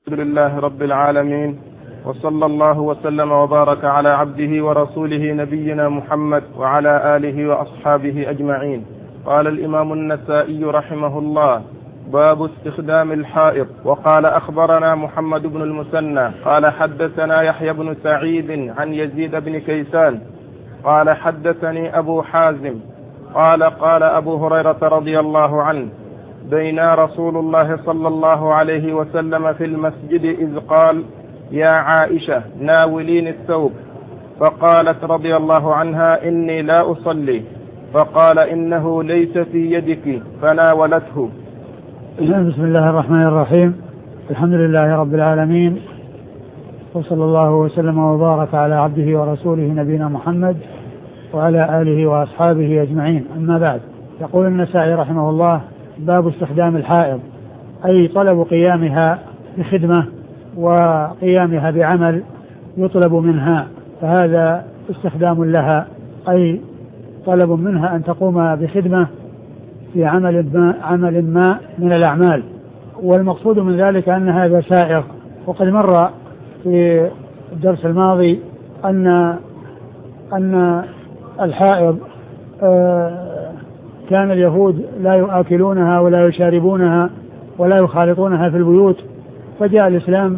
الحمد لله رب العالمين، وصلى الله وسلم وبارك على عبده ورسوله نبينا محمد وعلى آله وأصحابه أجمعين. قال الإمام النسائي رحمه الله: باب استخدام الحائض. وقال: أخبرنا محمد بن المثنى قال حدثنا يحيى بن سعيد عن يزيد بن كيسان قال حدثني أبو حازم قال قال أبو هريرة رضي الله عنه: بينا رسول الله صلى الله عليه وسلم في المسجد إذ قال: يا عائشة ناولين الثوب، فقالت رضي الله عنها: إني لا أصلي، فقال: إنه ليس في يدك، فناولته. بسم الله الرحمن الرحيم. الحمد لله رب العالمين، وصلى الله وسلم وبارك على عبده ورسوله نبينا محمد وعلى آله وأصحابه أجمعين. أما بعد، يقول النسائي رحمه الله: باب استخدام الحائض، أي طلب قيامها بخدمة وقيامها بعمل يطلب منها، فهذا استخدام لها، أي طلب منها أن تقوم بخدمة في عمل ما من الأعمال. والمقصود من ذلك أن هذا سائغ. وقد مر في الدرس الماضي أن الحائض كان اليهود لا يؤكلونها ولا يشاربونها ولا يخالطونها في البيوت، فجاء الإسلام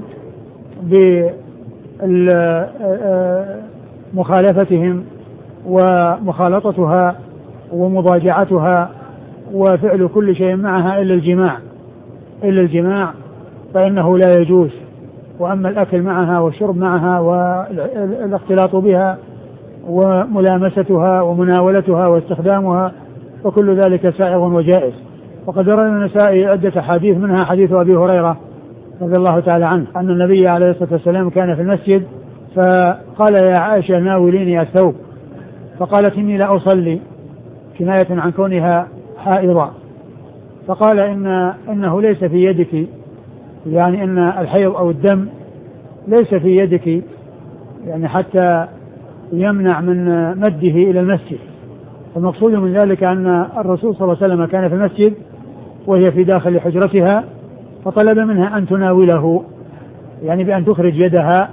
بمخالفتهم ومخالطتها ومضاجعتها وفعل كل شيء معها إلا الجماع فإنه لا يجوز. وأما الأكل معها والشرب معها والاختلاط بها وملامستها ومناولتها واستخدامها فكل ذلك سائغ وجائز. وقد روى النسائي عدة حديث، منها حديث أبي هريرة رضي الله تعالى عنه أن النبي عليه الصلاة والسلام كان في المسجد فقال: يا عائشة ناوليني الثوب، فقالت: إني لا أصلي، كناية عن كونها حائضة. فقال: إنه ليس في يدك، يعني إن الحيض أو الدم ليس في يدك، يعني حتى يمنع من مده إلى المسجد. المقصود من ذلك أن الرسول صلى الله عليه وسلم كان في المسجد وهي في داخل حجرتها، فطلب منها أن تناوله، يعني بأن تخرج يدها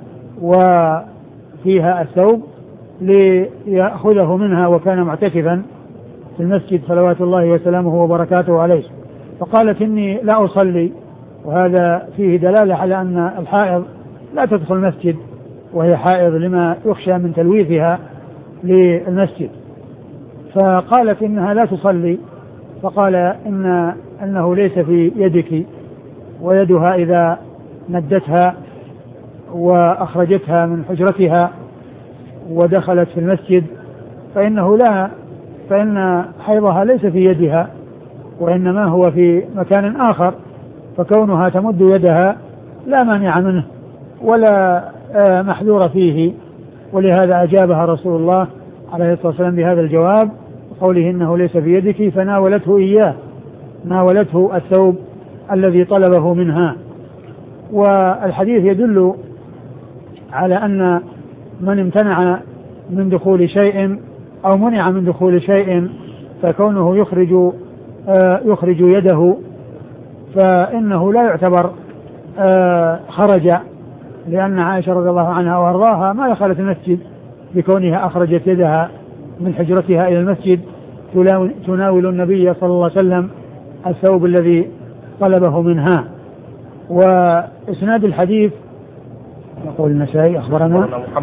وفيها الثوب ليأخذه منها، وكان معتكفا في المسجد صلوات الله وسلامه وبركاته عليه. فقالت: إني لا أصلي، وهذا فيه دلالة على أن الحائض لا تدخل المسجد وهي حائض لما يخشى من تلويثها للمسجد. فقالت إنها لا تصلي، فقال: إنه ليس في يدك، ويدها إذا مدتها وأخرجتها من حجرتها ودخلت في المسجد فإن حيضها ليس في يدها، وإنما هو في مكان آخر، فكونها تمد يدها لا مانع منه ولا محذور فيه. ولهذا أجابها رسول الله عليه الصلاة والسلام بهذا الجواب، قوله: إنه ليس في يدك، فناولته إياه، ناولته الثوب الذي طلبه منها. والحديث يدل على أن من امتنع من دخول شيء أو منع من دخول شيء فكونه يخرج يده فإنه لا يعتبر خرج، لأن عائشة رضي الله عنها وأرضاها ما دخلت المسجد بكونها أخرجت يدها من حجرتها إلى المسجد تناول النبي صلى الله عليه وسلم الثوب الذي طلبه منها. وإسناد الحديث يقول النسائي: أخبرنا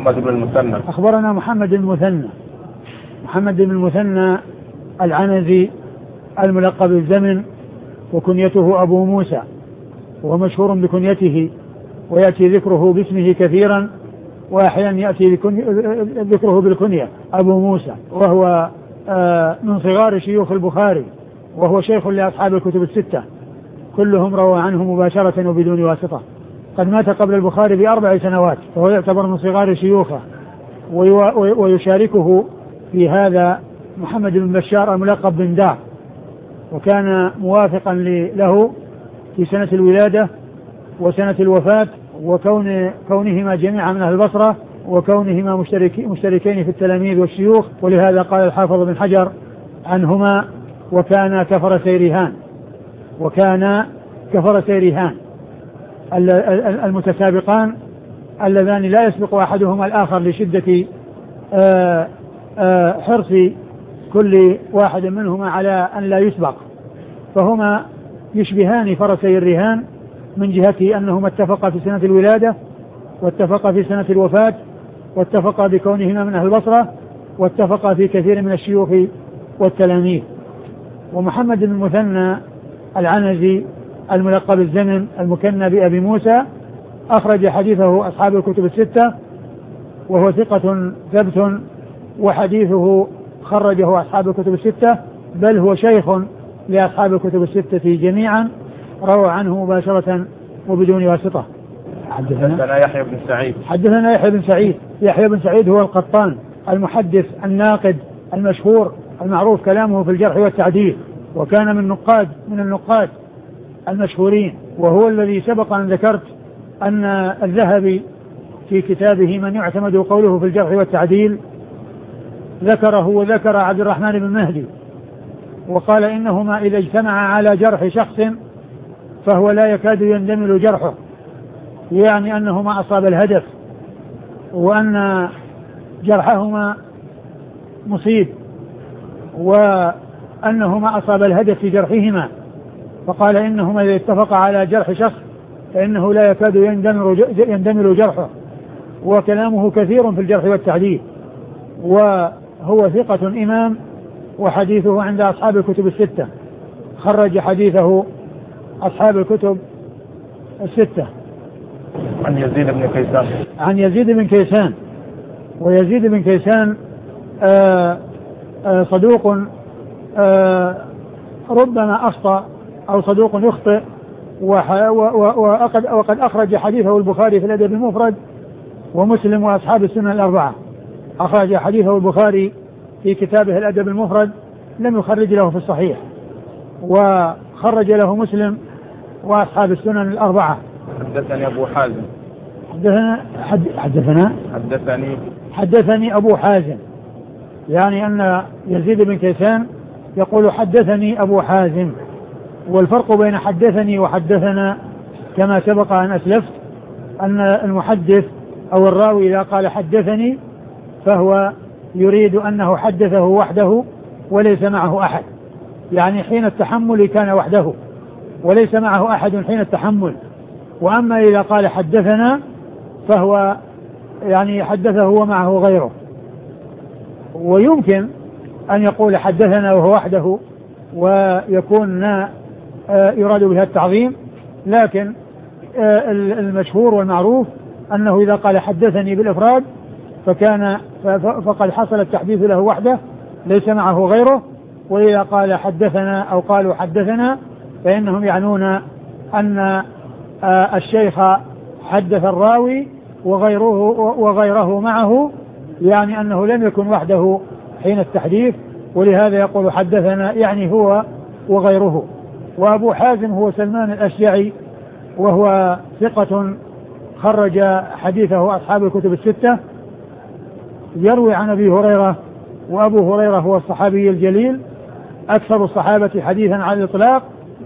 محمد بن المثنى العنزي الملقب بالزمن، وكنيته أبو موسى، وهو مشهور بكنيته، ويأتي ذكره باسمه كثيرا، وأحيانا يأتي ذكره بالكنية أبو موسى، وهو من صغار شيوخ البخاري، وهو شيخ لأصحاب الكتب الستة، كلهم روى عنه مباشرة وبدون واسطة. قد مات قبل البخاري ب4 سنوات، فهو يعتبر من صغار شيوخه. ويشاركه في هذا محمد بن بشار الملقب بن دار، وكان موافقا له في سنة الولادة وسنة الوفاة، وكونهما جميعا من أهل البصرة، وكونهما مشتركين في التلاميذ والشيوخ. ولهذا قال الحافظ بن حجر عنهما: وكان كفر سيرهان. المتسابقان اللذان لا يسبق أحدهما الآخر لشدة حرص كل واحد منهما على أن لا يسبق، فهما يشبهان فرسي الرهان من جهة أنهما اتفقا في سنة الولادة، واتفقا في سنة الوفاة، واتفقا بكونهما من أهل البصرة، واتفقا في كثير من الشيوخ والتلاميذ. ومحمد بن المثنى العنزي الملقب الزمن المكنى بأبي موسى أخرج حديثه أصحاب الكتب الستة، وهو ثقة ثبت، وحديثه خرجه أصحاب الكتب الستة، بل هو شيخ لأصحاب الكتب الستة جميعا، روى عنه مباشرة وبدون واسطة. حدثنا يحيى بن سعيد. حدثنا يحيى بن سعيد. يحيى بن سعيد هو القطان المحدث الناقد المشهور المعروف كلامه في الجرح والتعديل، وكان من النقاد المشهورين، وهو الذي سبق أن ذكرت أن الذهبي في كتابه من يعتمد قوله في الجرح والتعديل ذكره وذكر عبد الرحمن بن مهدي، وقال إنهما إذا اجتمعا على جرح شخص فهو لا يكاد يندمل جرحه، يعني أنهما أصاب الهدف، وأن جرحهما مصيب، وأنهما أصاب الهدف في جرحهما، فقال إنهما إذا اتفقا على جرح شخص فإنه لا يكاد يندمل جرحه. وكلامه كثير في الجرح والتعديل، وهو ثقة إمام، وحديثه عند أصحاب الكتب الستة، خرج حديثه أصحاب الكتب الستة. عن يزيد بن كيسان. عن يزيد بن كيسان. ويزيد بن كيسان صدوق ربما أخطأ أو صدوق يخطئ، وقد أخرج حديثه البخاري في الأدب المفرد ومسلم وأصحاب السنن الأربعة. أخرج حديثه البخاري في كتابه الأدب المفرد، لم يخرج له في الصحيح، وخرج له مسلم وأصحاب السنن الأربعة. حدثني أبو حازم. حدثني أبو حازم، يعني أن يزيد بن كيسان يقول حدثني أبو حازم، والفرق بين حدثني وحدثنا كما سبق أن أسلفت أن المحدث أو الراوي إذا قال حدثني فهو يريد أنه حدثه وحده وليس معه أحد، يعني حين التحمل كان وحده وليس معه أحد حين التحمل. وأما إذا قال حدثنا فهو يعني حدثه ومعه غيره. ويمكن أن يقول حدثنا وهو وحده ويكون يراد بها التعظيم، لكن المشهور والمعروف أنه إذا قال حدثني بالإفراد فقد حصل التحديث له وحده ليس معه غيره. وإذا قال حدثنا أو قالوا حدثنا فإنهم يعنون أن الشيخ حدث الراوي وغيره معه، يعني أنه لم يكن وحده حين التحديث، ولهذا يقول حدثنا يعني هو وغيره. وأبو حازم هو سلمان الأشجعي، وهو ثقة خرج حديثه أصحاب الكتب الستة، يروي عن أبي هريرة، وأبو هريرة هو الصحابي الجليل أكثر الصحابة حديثا على الإطلاق،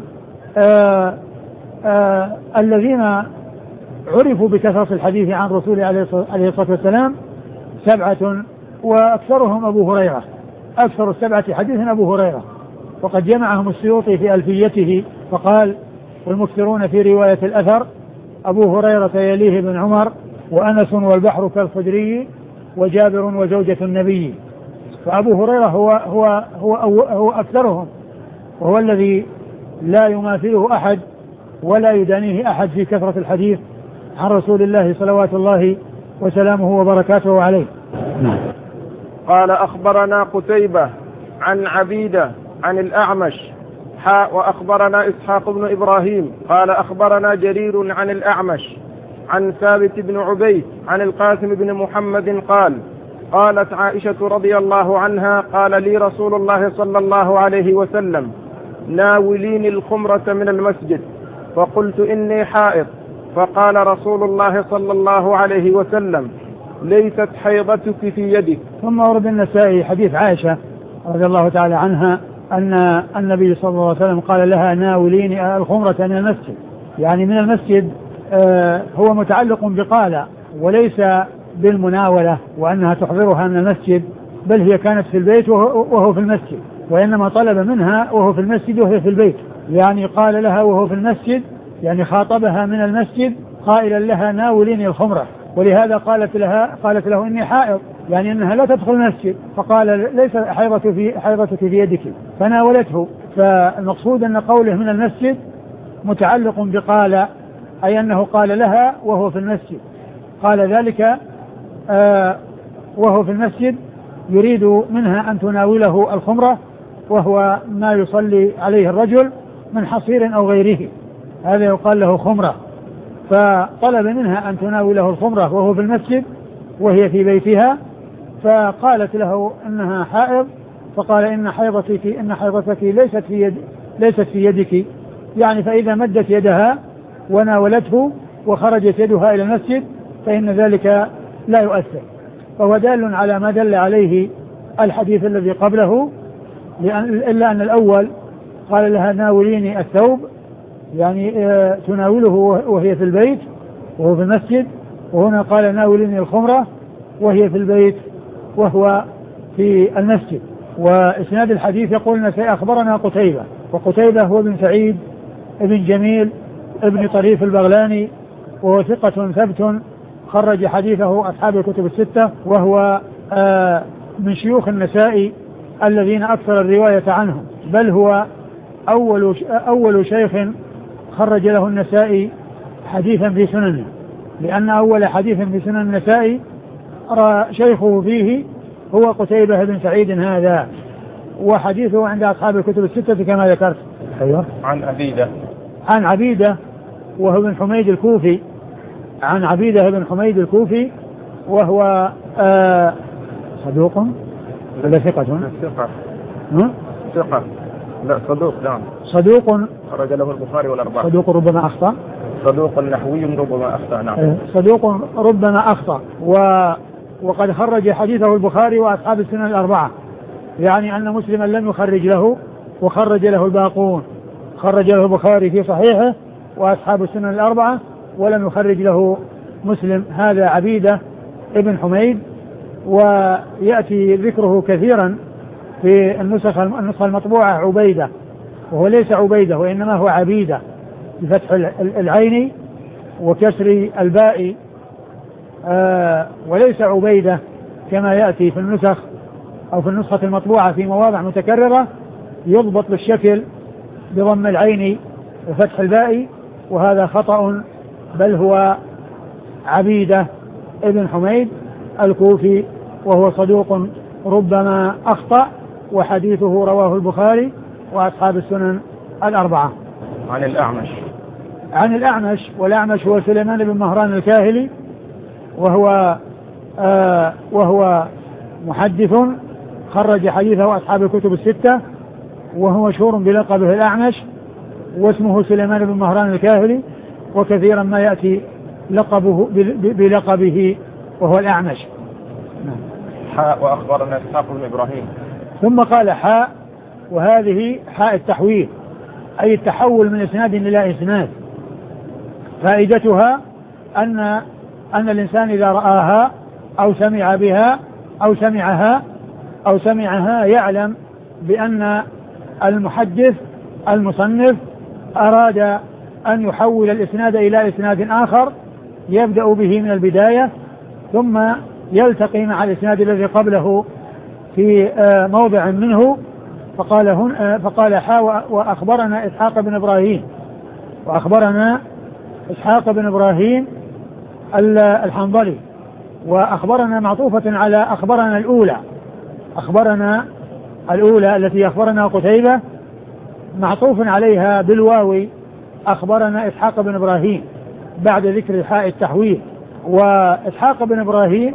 الذين عرفوا بكثرة الحديث عن رسول عليه الصلاة والسلام 7، وأكثرهم أبو هريرة، أكثر 7 حديثا أبو هريرة، وقد جمعهم السيوطي في ألفيته فقال: والمكثرون في رواية الأثر أبو هريرة يليه بن عمر وأنس والبحر كالخدري وجابر وزوجة النبي. فأبو هريرة هو أكثرهم، وهو الذي لا يماثله أحد ولا يدانيه أحد في كثرة الحديث عن رسول الله صلوات الله وسلامه وبركاته عليه. قال: أخبرنا قتيبة عن عبيدة عن الأعمش وأخبرنا إسحاق بن إبراهيم قال أخبرنا جرير عن الأعمش عن ثابت بن عبيد عن القاسم بن محمد قال: قالت عائشة رضي الله عنها: قال لي رسول الله صلى الله عليه وسلم: ناوليني الخمرة من المسجد، فقلت: إني حائض. فقال رسول الله صلى الله عليه وسلم: ليست حيضتك في يدك. ثم ورد النسائي حديث عائشة رضي الله تعالى عنها أن النبي صلى الله عليه وسلم قال لها: ناوليني الخمرة من المسجد، يعني من المسجد هو متعلق بقال وليس بالمناولة وأنها تحضرها من المسجد، بل هي كانت في البيت وهو في المسجد، وإنما طلب منها وهو في المسجد وهي في البيت، يعني قال لها وهو في المسجد، يعني خاطبها من المسجد قائلا لها ناوليني الخمرة، ولهذا قالت له إني حائض، يعني أنها لا تدخل المسجد، فقال ليس حيضتك في يدك، فناولته. فالمقصود أن قوله من المسجد متعلق بقال، أي أنه قال لها وهو في المسجد، قال ذلك وهو في المسجد يريد منها أن تناوله الخمرة، وهو ما يصلي عليه الرجل من حصير أو غيره، هذا يقال له خمرة. فطلب منها أن تناوله الخمرة وهو في المسجد وهي في بيتها، فقالت له إنها حائض، فقال إن حيضتك ليست في يدك، يعني فإذا مدت يدها وناولته وخرجت يدها إلى المسجد فإن ذلك لا يؤثر. فهو دال على ما دل عليه الحديث الذي قبله، إلا أن الأول قال لها ناوليني الثوب، يعني تناوله وهي في البيت وهو في المسجد، وهنا قال ناوليني الخمرة وهي في البيت وهو في المسجد. وإسناد الحديث يقول أخبرنا قتيبة، وقتيبة هو بن سعيد ابن جميل ابن طريف البغلاني، وهو ثقة ثبت خرج حديثه أصحاب الكتب الستة، وهو من شيوخ النسائي الذين أكثر الرواية عنهم، بل هو أول شيخ خرج له النسائي حديثا في سننه، لأن أول حديث في سنن النسائي شيخه فيه هو قتيبة بن سعيد هذا، وحديثه عند أصحاب الكتب الستة كما ذكرت. أيوة. عن عبيدة وهو بن حميد الكوفي، عن عبيدة بن حميد الكوفي، وهو صدوق ولا ثقة؟ ثقة. لا صدوق. نعم صدوق خرج له البخاري والأربعة. صدوق ربما أخطأ. صدوق نحوي ربما أخطأ. نعم صدوق ربما أخطأ. وقد خرج حديثه البخاري وأصحاب السنن الأربعة، يعني أن مسلما لم يخرج له وخرج له الباقون، خرج له البخاري في صحيحه وأصحاب السنن الأربعة ولم يخرج له مسلم. هذا عبيدة ابن حميد، ويأتي ذكره كثيرا في النسخة المطبوعة عبيدة، وهو ليس عبيدة وإنما هو عبيدة بفتح العين وكسر الباء، وليس عبيدة كما يأتي في النسخ أو في النسخة المطبوعة في مواضع متكررة يضبط بالشكل بضم العين وفتح الباء، وهذا خطأ، بل هو عبيدة ابن حميد الكوفي، وهو صدوق ربما أخطأ، وحديثه رواه البخاري وأصحاب السنن الأربعة. عن الأعمش، والأعمش هو سليمان بن مهران الكاهلي، وهو محدث خرج حديثه أصحاب الكتب الستة، وهو مشهور بلقبه الأعمش، واسمه سليمان بن مهران الكاهلي، وكثيرا ما يأتي لقبه بلقبه وهو الأعمش. وأخبرنا إسحاق بن إبراهيم. ثم قال حاء، وهذه حاء التحويل، أي التحول من إسناد إلى إسناد. فائدتها أن الإنسان إذا رآها أو سمع بها أو سمعها يعلم بأن المحدث المصنف أراد أن يحول الإسناد إلى إسناد آخر يبدأ به من البداية، ثم يلتقي مع الإسناد الذي قبله في موضع منه. فقال حاء وأخبرنا إسحاق بن إبراهيم الحنظلي، وأخبرنا معطوفة على أخبرنا الأولى التي أخبرنا قتيبة، معطوف عليها بالواو أخبرنا إسحاق بن إبراهيم بعد ذكر حاء التحويل. وإسحاق بن إبراهيم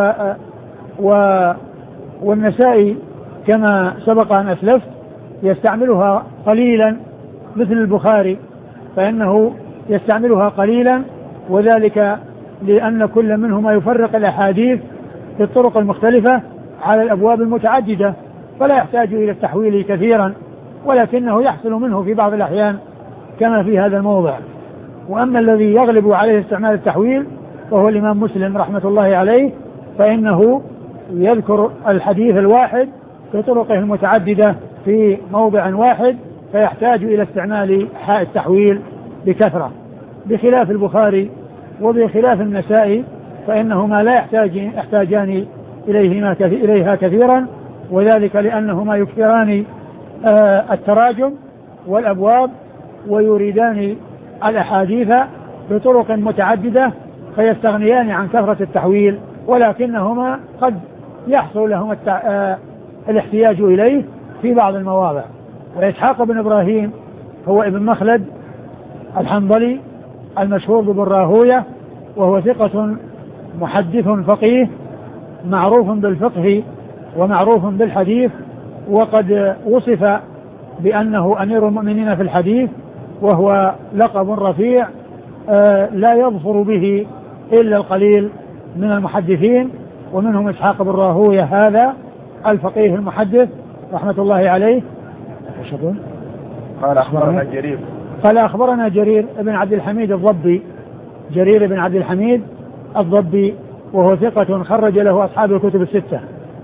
والنسائي كما سبق أن أسلفت يستعملها قليلا مثل البخاري، فإنه يستعملها قليلا، وذلك لأن كل منهما يفرق الأحاديث في الطرق المختلفة على الأبواب المتعددة، فلا يحتاج إلى التحويل كثيرا، ولكنه يحصل منه في بعض الأحيان كما في هذا الموضع. وأما الذي يغلب عليه استعمال التحويل فهو الإمام مسلم رحمة الله عليه، فإنه يذكر الحديث الواحد في طرقه المتعددة في موضع واحد، فيحتاج إلى استعمال حاء التحويل بكثرة، بخلاف البخاري وبخلاف النسائي فإنهما لا يحتاجان إليها كثيرا، وذلك لأنهما يكثران التراجم والأبواب ويريدان الأحاديث بطرق متعددة فيستغنيان عن كثرة التحويل، ولكنهما قد يحصل لهم الاحتياج إليه في بعض المواضع. وإسحاق بن إبراهيم هو ابن مخلد الحنظلي المشهور بابن راهوية، وهو ثقة محدث فقيه معروف بالفقه ومعروف بالحديث، وقد وصف بأنه أمير المؤمنين في الحديث، وهو لقب رفيع لا يظفر به إلا القليل من المحدثين، ومنهم إسحاق بن راهوية هذا الفقيه المحدث رحمة الله عليه. قال أخبرنا جرير بن عبد الحميد الضبي، جرير بن عبد الحميد الضبي، وهو ثقة خرج له أصحاب الكتب الستة.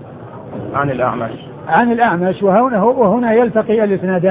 عن الأعمش وهنا يلتقي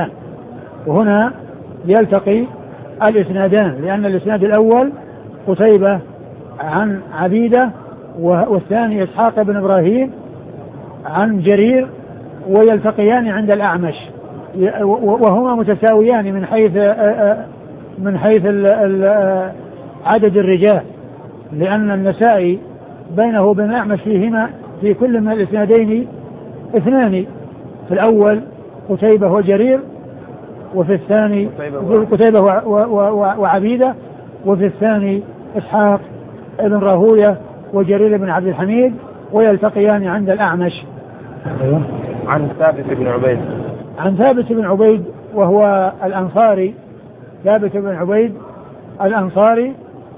الإسنادان، لأن الإسناد الأول قتيبة عن عبيدة، والثاني إسحاق بن إبراهيم عن جرير، ويلتقيان عند الأعمش، وهما متساويان من حيث عدد الرجال، لأن النسائي بينه وبين الأعمش فيهما في كل من الإسنادين اثنان، في الأول قتيبة وجرير، وفي الثاني قتيبة وعبيدة، وفي الثاني إسحاق بن راهوية وجرير بن عبد الحميد، ويلتقيان عند الأعمش. عن ثابت بن عبيد وهو الأنصاري، ثابت بن عبيد الأنصاري،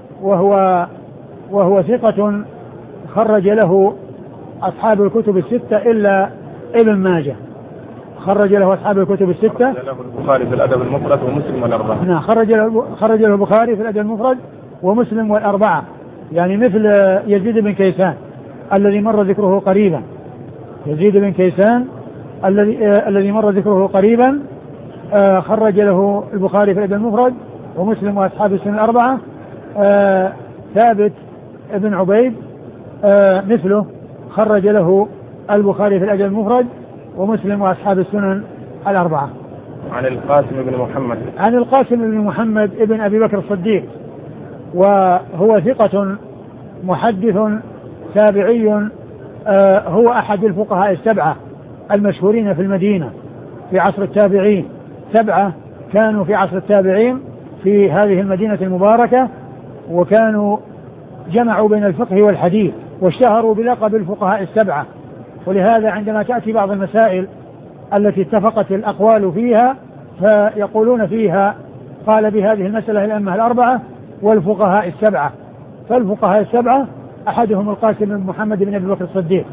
وهو ثقة خرج له أصحاب الكتب الستة إلا ابن ماجه، خرج له أصحاب الكتب الستة، خرج له البخاري في الأدب المفرد ومسلم والأربعة. نعم، خرج له البخاري في الأدب المفرد ومسلم والأربعة، يعني مثل يزيد بن كيسان الذي مر ذكره قريبا، يزيد بن كيسان الذي مر ذكره قريبا خرج له البخاري في الأدب المفرد ومسلم وأصحاب السنن الأربعة. ثابت بن عبيد مثله خرج له البخاري في الأدب المفرد ومسلم وأصحاب السنن الأربعة. عن القاسم بن محمد ابن أبي بكر الصديق، وهو ثقة محدث تابعي، هو أحد الفقهاء السبعة المشهورين في المدينة في عصر التابعين، 7 كانوا في عصر التابعين في هذه المدينة المباركة، وكانوا جمعوا بين الفقه والحديث واشتهروا بلقب الفقهاء السبعة. ولهذا عندما تأتي بعض المسائل التي اتفقت الأقوال فيها فيقولون فيها قال بهذه المسألة الأئمة الأربعة والفقهاء السبعة، فالفقهاء السبعة أحدهم القاسم بن محمد بن أبي بكر الصديق،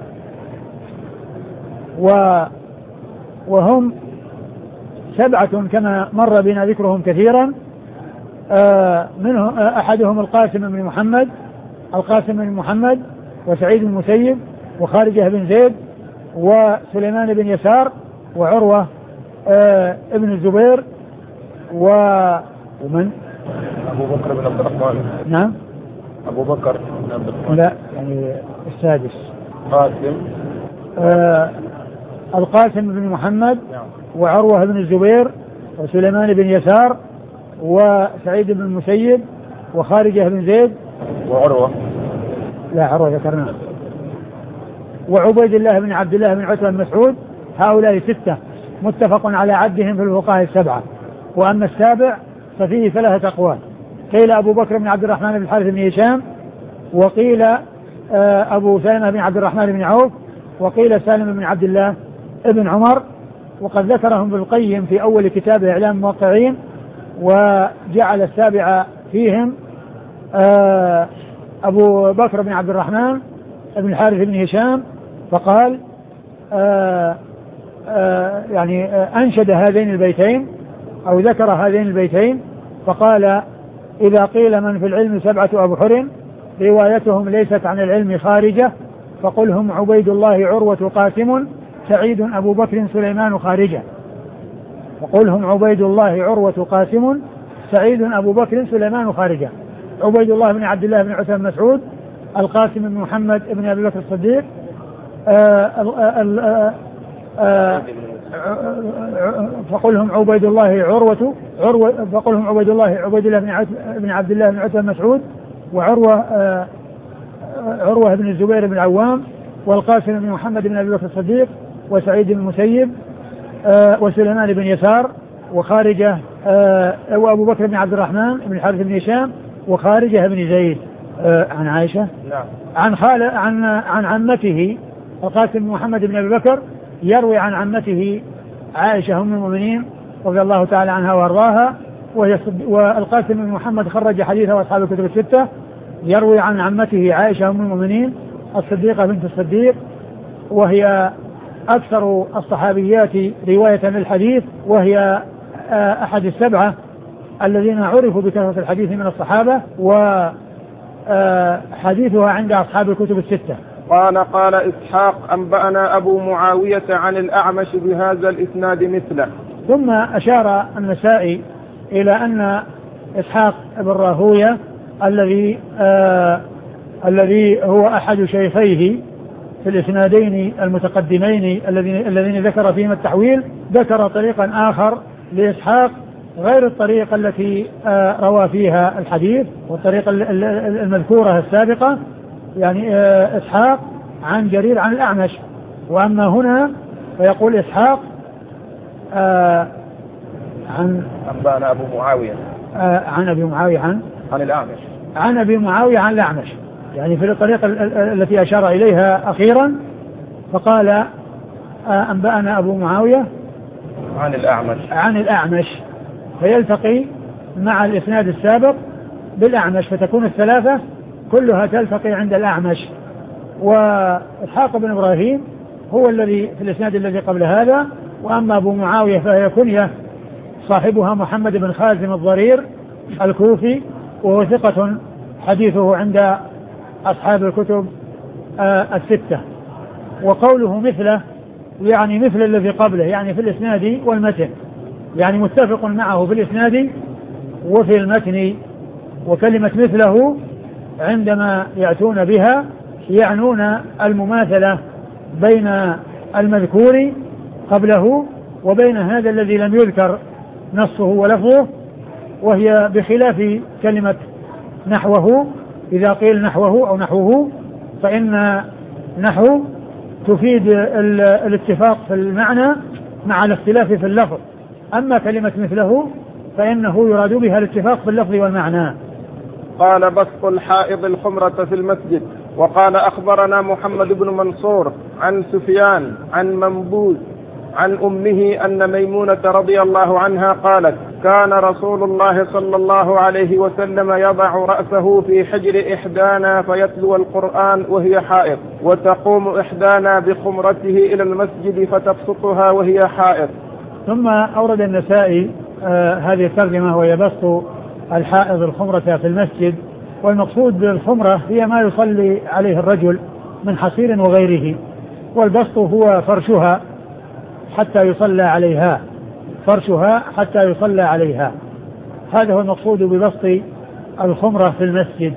وهم 7 كما مر بنا ذكرهم كثيرا، منهم أحدهم القاسم بن محمد وسعيد بن المسيب وخارجة بن زيد وسليمان بن يسار وعروة ابن الزبير ومن أبو بكر بن عبد الرحمن. نعم، أبو بكر بن عبد الرحمن. لا، يعني السادس قاسم القاسم بن محمد وعروة بن الزبير وسليمان بن يسار وسعيد بن المسيب وخارجة بن زيد وعروة، لا عروة ذكرناه، وعبيد الله بن عبد الله بن عتبة بن مسعود. هؤلاء 6 متفق على عدهم في الفقهاء السبعة. وأما السابع ففيه 3 أقوال، قيل أبو بكر بن عبد الرحمن بن الحارث بن هشام، وقيل أبو سلمة بن عبد الرحمن بن عوف، وقيل سالم بن عبد الله ابن عمر. وقد ذكرهم ابن القيم في أول كتاب إعلام الموقعين، وجعل السابع فيهم أبو بكر بن عبد الرحمن بن الحارث بن هشام، فقال يعني أنشد هذين البيتين أو ذكر هذين البيتين، فقال إذا قيل من في العلم 7 أبحر روايتهم ليست عن العلم خارجة فقل هم عبيد الله عروة قاسم سعيد أبو بكر سليمان خارجة. وقل هم عبيد الله عروة قاسم سعيد أبو بكر سليمان خارجة. عبيد الله بن عبد الله بن عثمان بن مسعود، القاسم بن محمد بن أبي بكر الصديق، فقل هم عبيد الله فقل هم عبيد الله بن عبد الله بن عثمان بن مسعود، وعروة بن الزبير بن العوام، والقاسم بن محمد بن أبي بكر الصديق، وسعيد بن المسيب، وسليمان بن يسار، وخارجة وأبو بكر بن عبد الرحمن بن الحارث بن هشام، وخارجة بن زيد. عن عائشة عن عمته القاسم بن محمد بن أبي بكر يروي عن عمته عائشة أم المؤمنين رضي الله تعالى عنها وارضاها، والقاسم بن محمد خرج حديثه وأصحاب الكتب الستة. يروي عن عمته عائشة أم المؤمنين الصديقة بنت الصديق، وهي أكثر الصحابيات رواية للحديث، وهي أحد السبعة الذين عرفوا بكثرة الحديث من الصحابة، وحديثها عند أصحاب الكتب الستة. قال إسحاق أنبأنا أبو معاوية عن الأعمش بهذا الإسناد مثله. ثم أشار النسائي إلى أن إسحاق بن راهوية الذي هو أحد شيخيه في الإسنادين المتقدمين الذين ذكر فيهما التحويل، ذكر طريقا آخر لإسحاق غير الطريقة التي روى فيها الحديث والطريقة المذكورة السابقة، يعني إسحاق عن جرير عن الأعمش. وأما هنا فيقول إسحاق عن أنبأنا أبو معاوية عن أبي معاوية عن الأعمش، عن أبي معاوية عن الأعمش، يعني في الطريقة التي أشار إليها أخيرا، فقال أنبأنا أبو معاوية عن الأعمش، فيلتقي مع الإسناد السابق بالأعمش، فتكون الثلاثة كلها تلتقي عند الأعمش. وإسحاق بن إبراهيم هو الذي في الإسناد الذي قبل هذا. وأما أبو معاوية فهي كنية، صاحبها محمد بن خازم الضرير الكوفي، وهو ثقة حديثه عند أصحاب الكتب الستة. وقوله مثله يعني مثل الذي قبله، يعني في الإسناد والمتن، يعني متفق معه في الإسناد وفي المتن. وكلمة مثله عندما يأتون بها يعنون المماثلة بين المذكور قبله وبين هذا الذي لم يذكر نصه ولفظه، وهي بخلاف كلمة نحوه. إذا قيل نحوه أو نحوه فإن نحو تفيد الاتفاق في المعنى مع الاختلاف في اللفظ، أما كلمة مثله فإنه يراد بها الاتفاق في اللفظ والمعنى. قال بسط الحائض الخمرة في المسجد. وقال أخبرنا محمد بن منصور عن سفيان عن منبوذ عن أمه أن ميمونة رضي الله عنها قالت كان رسول الله صلى الله عليه وسلم يضع رأسه في حجر إحدانا فيتلو القرآن وهي حائض، وتقوم إحدانا بخمرته إلى المسجد فتبسطها وهي حائض. ثم أورد النسائي هذه الترجمة، وهي بسط الحائض الخمرة في المسجد. والمقصود بالخمرة هي ما يصلي عليه الرجل من حصير وغيره، والبسط هو فرشها حتى يصلى عليها، فرشها حتى يصلى عليها. هذا هو المقصود ببسط الخمرة في المسجد.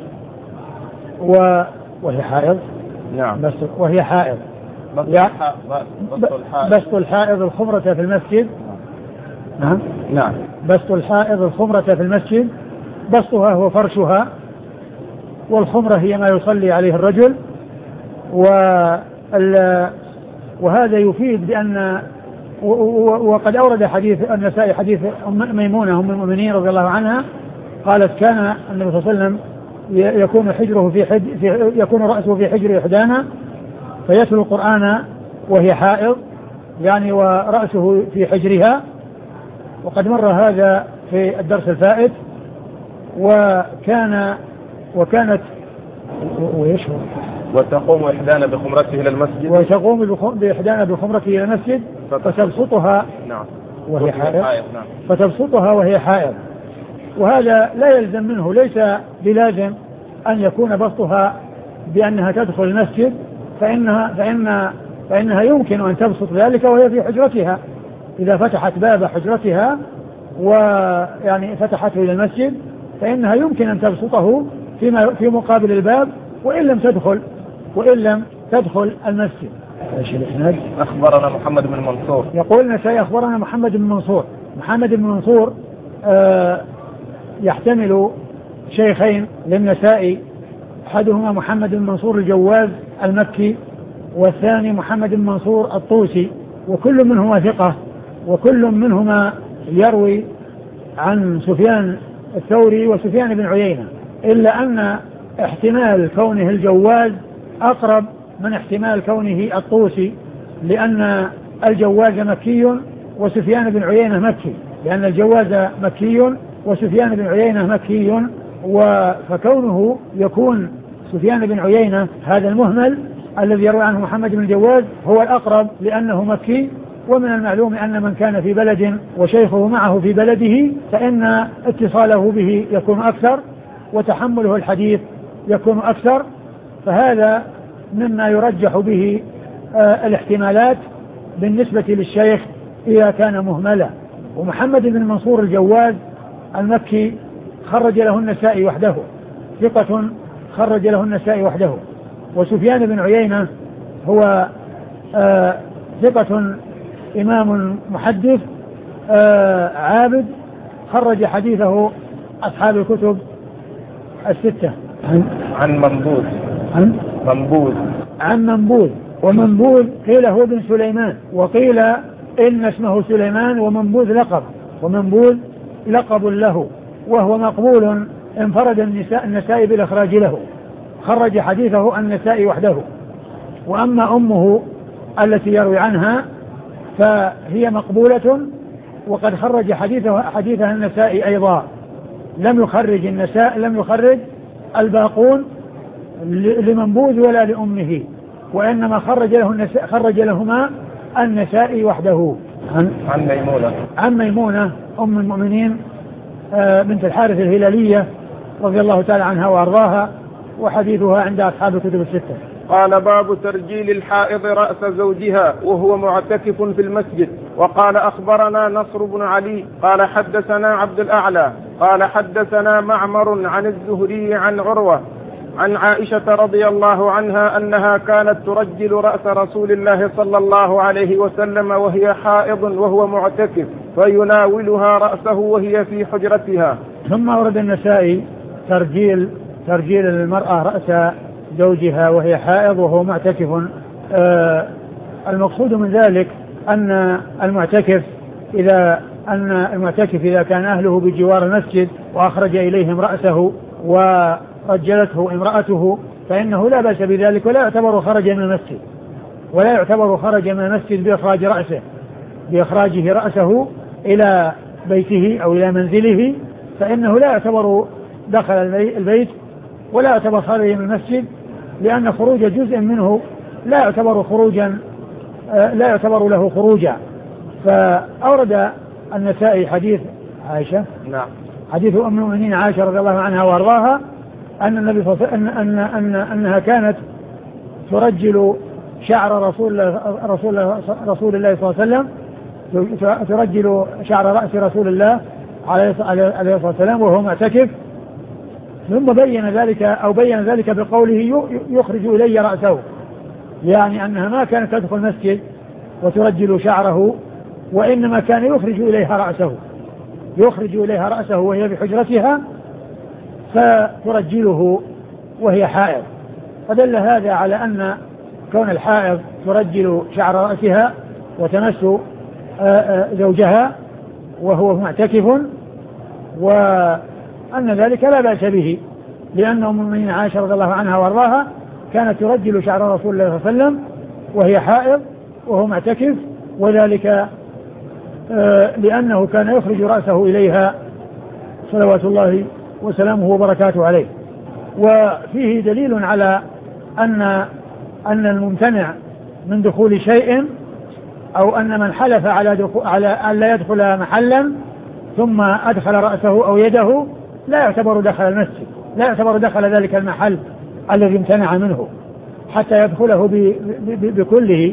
وهي حائض. نعم. وهي حائض. بسط الحائض الخمرة في المسجد. نعم. نعم. بسط الحائض الخمرة في المسجد، بسطها هو فرشها، والخمرة هي ما يصلي عليه الرجل. وهذا يفيد بأن وقد أورد حديث النسائي حديث ميمونة أم المؤمنين رضي الله عنها قالت كان النبي صلى الله عليه وسلم يكون رأسه في حجر إحدانا فيتلو القرآن وهي حائض، يعني ورأسه في حجرها. وقد مر هذا في الدرس الفائت. وكانت وتقوم إحدانا بخمرته إلى المسجد، بإحدانا بخمرته إلى المسجد فتبسطها. نعم. وهي حائض. نعم. فتبسطها وهي حائض. وهذا لا يلزم منه، ليس بلازم أن يكون بسطها بأنها تدخل المسجد، فإنها يمكن أن تبسط ذلك وهي في حجرتها، إذا فتحت باب حجرتها ويعني فتحته إلى المسجد فإنها يمكن أن تبسطه في مقابل الباب وإن لم تدخل المسجد. أخبرنا محمد بن منصور. يقول النسائي أخبرنا محمد بن منصور. محمد بن منصور يحتمل شيخين للنسائي، أحدهما محمد بن منصور الجواز المكي، والثاني محمد بن منصور الطوسي، وكل منهما ثقة، وكل منهما يروي عن سفيان الثوري وسفيان بن عيينة، إلا أن احتمال كونه الجواز أقرب من احتمال كونه الطوسي، لأن الجواز مكي وسفيان بن عيينة مكي، لأن الجواز مكي وسفيان بن عيينة مكي، فكونه يكون سفيان بن عيينة هذا المهمل الذي يروي عنه محمد بن الجواز هو الأقرب لأنه مكي، ومن المعلوم أن من كان في بلد وشيخه معه في بلده فإن اتصاله به يكون أكثر وتحمله الحديث يكون أكثر، فهذا مما يرجح به الاحتمالات بالنسبة للشيخ إذا كان مهملا. ومحمد بن منصور الجواز المكي خرج له النسائي وحده، ثقة خرج له النسائي وحده. وسفيان بن عيينة هو ثقة إمام محدث عابد، خرج حديثه أصحاب الكتب الستة. عن منبوذ ومنبوذ قيل هو بن سليمان، وقيل إن اسمه سليمان، ومنبوذ لقب له، وهو مقبول انفرد النسائي بالإخراج له، خرج حديثه النسائي وحده. وأما أمه التي يروي عنها فهي مقبولة وقد خرج حديثها النسائي أيضا، لم يخرج الباقون لمنبوذ ولا لأمه، وإنما خرج لهما النسائي وحده. عن ميمونة أم المؤمنين بنت الحارث الهلالية رضي الله تعالى عنها وأرضاها، وحديثها عند أصحاب الكتب الستة. قال: باب ترجيل الحائض رأس زوجها وهو معتكف في المسجد. وقال: أخبرنا نصر بن علي قال: حدثنا عبد الأعلى قال: حدثنا معمر عن الزهري عن عروة عن عائشة رضي الله عنها أنها كانت ترجل رأس رسول الله صلى الله عليه وسلم وهي حائض وهو معتكف، فيناولها رأسه وهي في حجرتها. ثم ورد النسائي ترجيل المرأة رأس زوجها وهي حائض وهو معتكف. المقصود من ذلك أن المعتكف إذا كان أهله بجوار المسجد وأخرج إليهم رأسه ورجلته امرأته فإنه لا بأس بذلك، ولا يعتبر خرج من المسجد بإخراجه رأسه إلى بيته أو إلى منزله، فإنه لا يعتبر دخل البيت ولا يعتبر خارج من المسجد، لأن خروج جزء منه لا يعتبر له خروجا. فأورد النسائي حديث عائشة، حديث أم المؤمنين عائشة رضي الله عنها وأرضاها أن النبي صلى الله عليه وسلم أنها كانت ترجل شعر رسول الله صلى الله عليه وسلم، ترجل شعر رأس رسول الله عليه الصلاة والسلام وهو معتكف، ثم بين ذلك بقوله يخرج إلي رأسه، يعني أنها ما كانت تدخل المسجد وترجل شعره، وإنما كان يخرج إليها رأسه وهي بحجرتها فترجله وهي حائض. فدل هذا على أن كون الحائض ترجل شعر رأسها وتمس زوجها وهو معتكف، وأن ذلك لا بأس به، لأن أم المؤمنين عائشة رضي الله عنها وارضاها كانت ترجل شعر رسول الله صلى الله عليه وسلم وهي حائض وهو معتكف، وذلك لأنه كان يخرج رأسه إليها صلوات الله وسلامه وبركاته عليه. وفيه دليل على أن الممتنع من دخول شيء، أو أن من حلف على أن لا يدخل محلا ثم أدخل رأسه أو يده لا يعتبر دخل المسجد، لا يعتبر دخل ذلك المحل الذي امتنع منه حتى يدخله بكله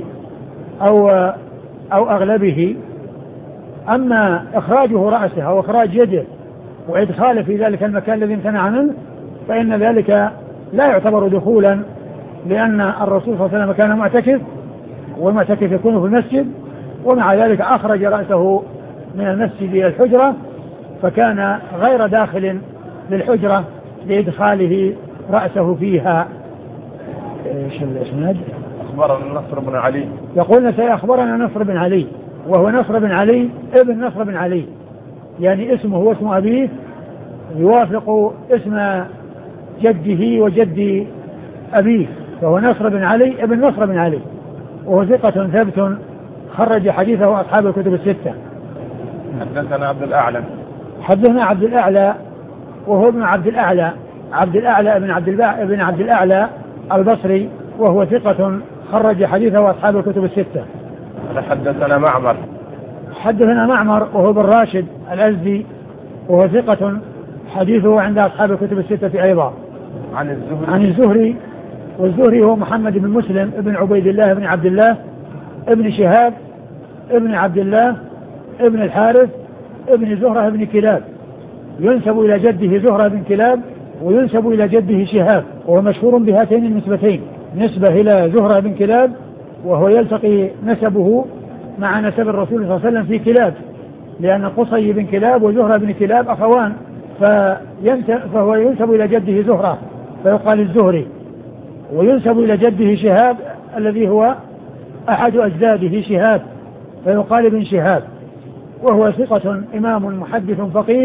أو أغلبه. أما إخراجه رأسه أو إخراج يده وإدخاله في ذلك المكان الذي امتنع منه فإن ذلك لا يعتبر دخولا، لأن الرسول صلى الله عليه وسلم كان معتكف، والمعتكف يكون في المسجد، ومع ذلك أخرج رأسه من المسجد إلى الحجرة فكان غير داخل للحجرة لإدخاله رأسه فيها. ايش الاسناد؟ أخبرنا نصر بن علي. يقول أخبرنا نصر بن علي، وهو نصر بن علي ابن نصر بن علي، يعني اسمه واسم أبيه يوافق اسم جده وجد أبيه، فهو نصر بن علي ابن نصر بن علي، وهو ثقة ثبت خرج حديثه أصحاب الكتب الستة. حدثنا عبد الأعلى. حدثنا عبد الأعلى وهو ابن عبد الأعلى، عبد الأعلى ابن عبد الأعلى البصري، وهو ثقة خرج حديثه أصحاب الكتب الستة. حدثنا معمر. حدثنا معمر وهو بن راشد الأزدي، وهو ثقة حديثه عند أصحاب الكتب الستة أيضا. عن الزهري، والزهري هو محمد بن مسلم ابن عبيد الله بن عبد الله ابن شهاب ابن عبد الله ابن الحارث ابن زهرة بن كلاب، ينسب إلى جده زهرة بن كلاب وينسب إلى جده شهاب، وهو مشهور بهاتين النسبتين، نسبة إلى زهرة بن كلاب وهو يلتقي نسبه مع نسب الرسول صلى الله عليه وسلم في كلاب، لأن قصي بن كلاب وزهرة بن كلاب أخوان، فهو ينسب إلى جده زهرة فيقال الزهري، وينسب إلى جده شهاب الذي هو أحد أجداده شهاب فيقال ابن شهاب، وهو ثقة إمام محدث فقيه،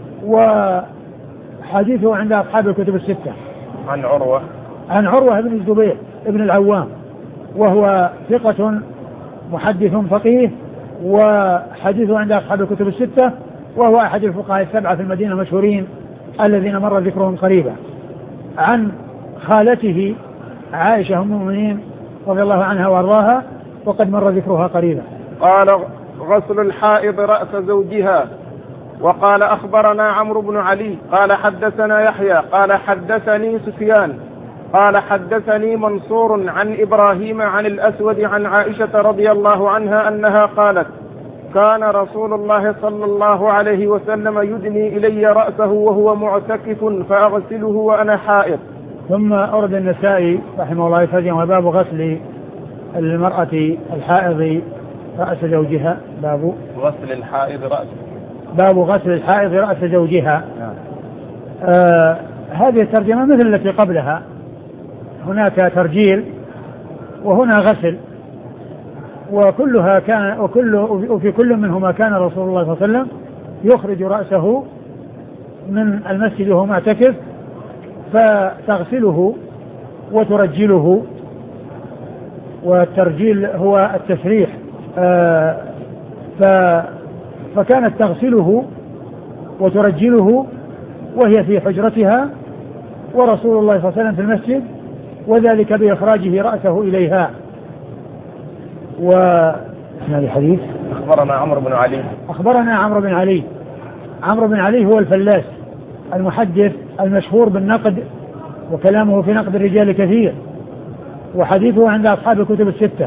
وحديثه عند أصحاب الكتب الستة. عن عروة بن الزبير ابن العوام، وهو ثقة محدث فقيه، وحديثه عند أصحاب الكتب الستة، وهو أحد الفقهاء السبعة في المدينة المشهورين الذين مر ذكرهم قريبا. عن خالته عائشة أم المؤمنين رضي الله عنها وارضاها، وقد مر ذكرها قريبا. قال: غسل الحائض رأس زوجها. وقال: أخبرنا عمرو بن علي قال حدثنا يحيى قال حدثني سفيان قال حدثني منصور عن إبراهيم عن الأسود عن عائشة رضي الله عنها أنها قالت: كان رسول الله صلى الله عليه وسلم يدني إلي رأسه وهو معتكف فأغسله وأنا حائض. ثم أورد النسائي رحمه الله ترجمة باب غسل المرأة الحائض رأس زوجها. باب غسل الحائض رأس زوجها. هذه الترجمة مثل التي قبلها، هناك ترجيل وهنا غسل، وكلها كان وفي كل منهما كان رسول الله صلى الله عليه وسلم يخرج رأسه من المسجد وهو معتكف فتغسله وترجله، والترجيل هو التسريح، فكانت تغسله وترجله وهي في حجرتها ورسول الله صلى الله عليه وسلم في المسجد، وذلك بإخراجه رأسه إليها. هذا الحديث أخبرنا عمرو بن علي. عمرو بن علي هو الفلاس المحدث المشهور بالنقد، وكلامه في نقد الرجال كثير، وحديثه عند أصحاب الكتب الستة.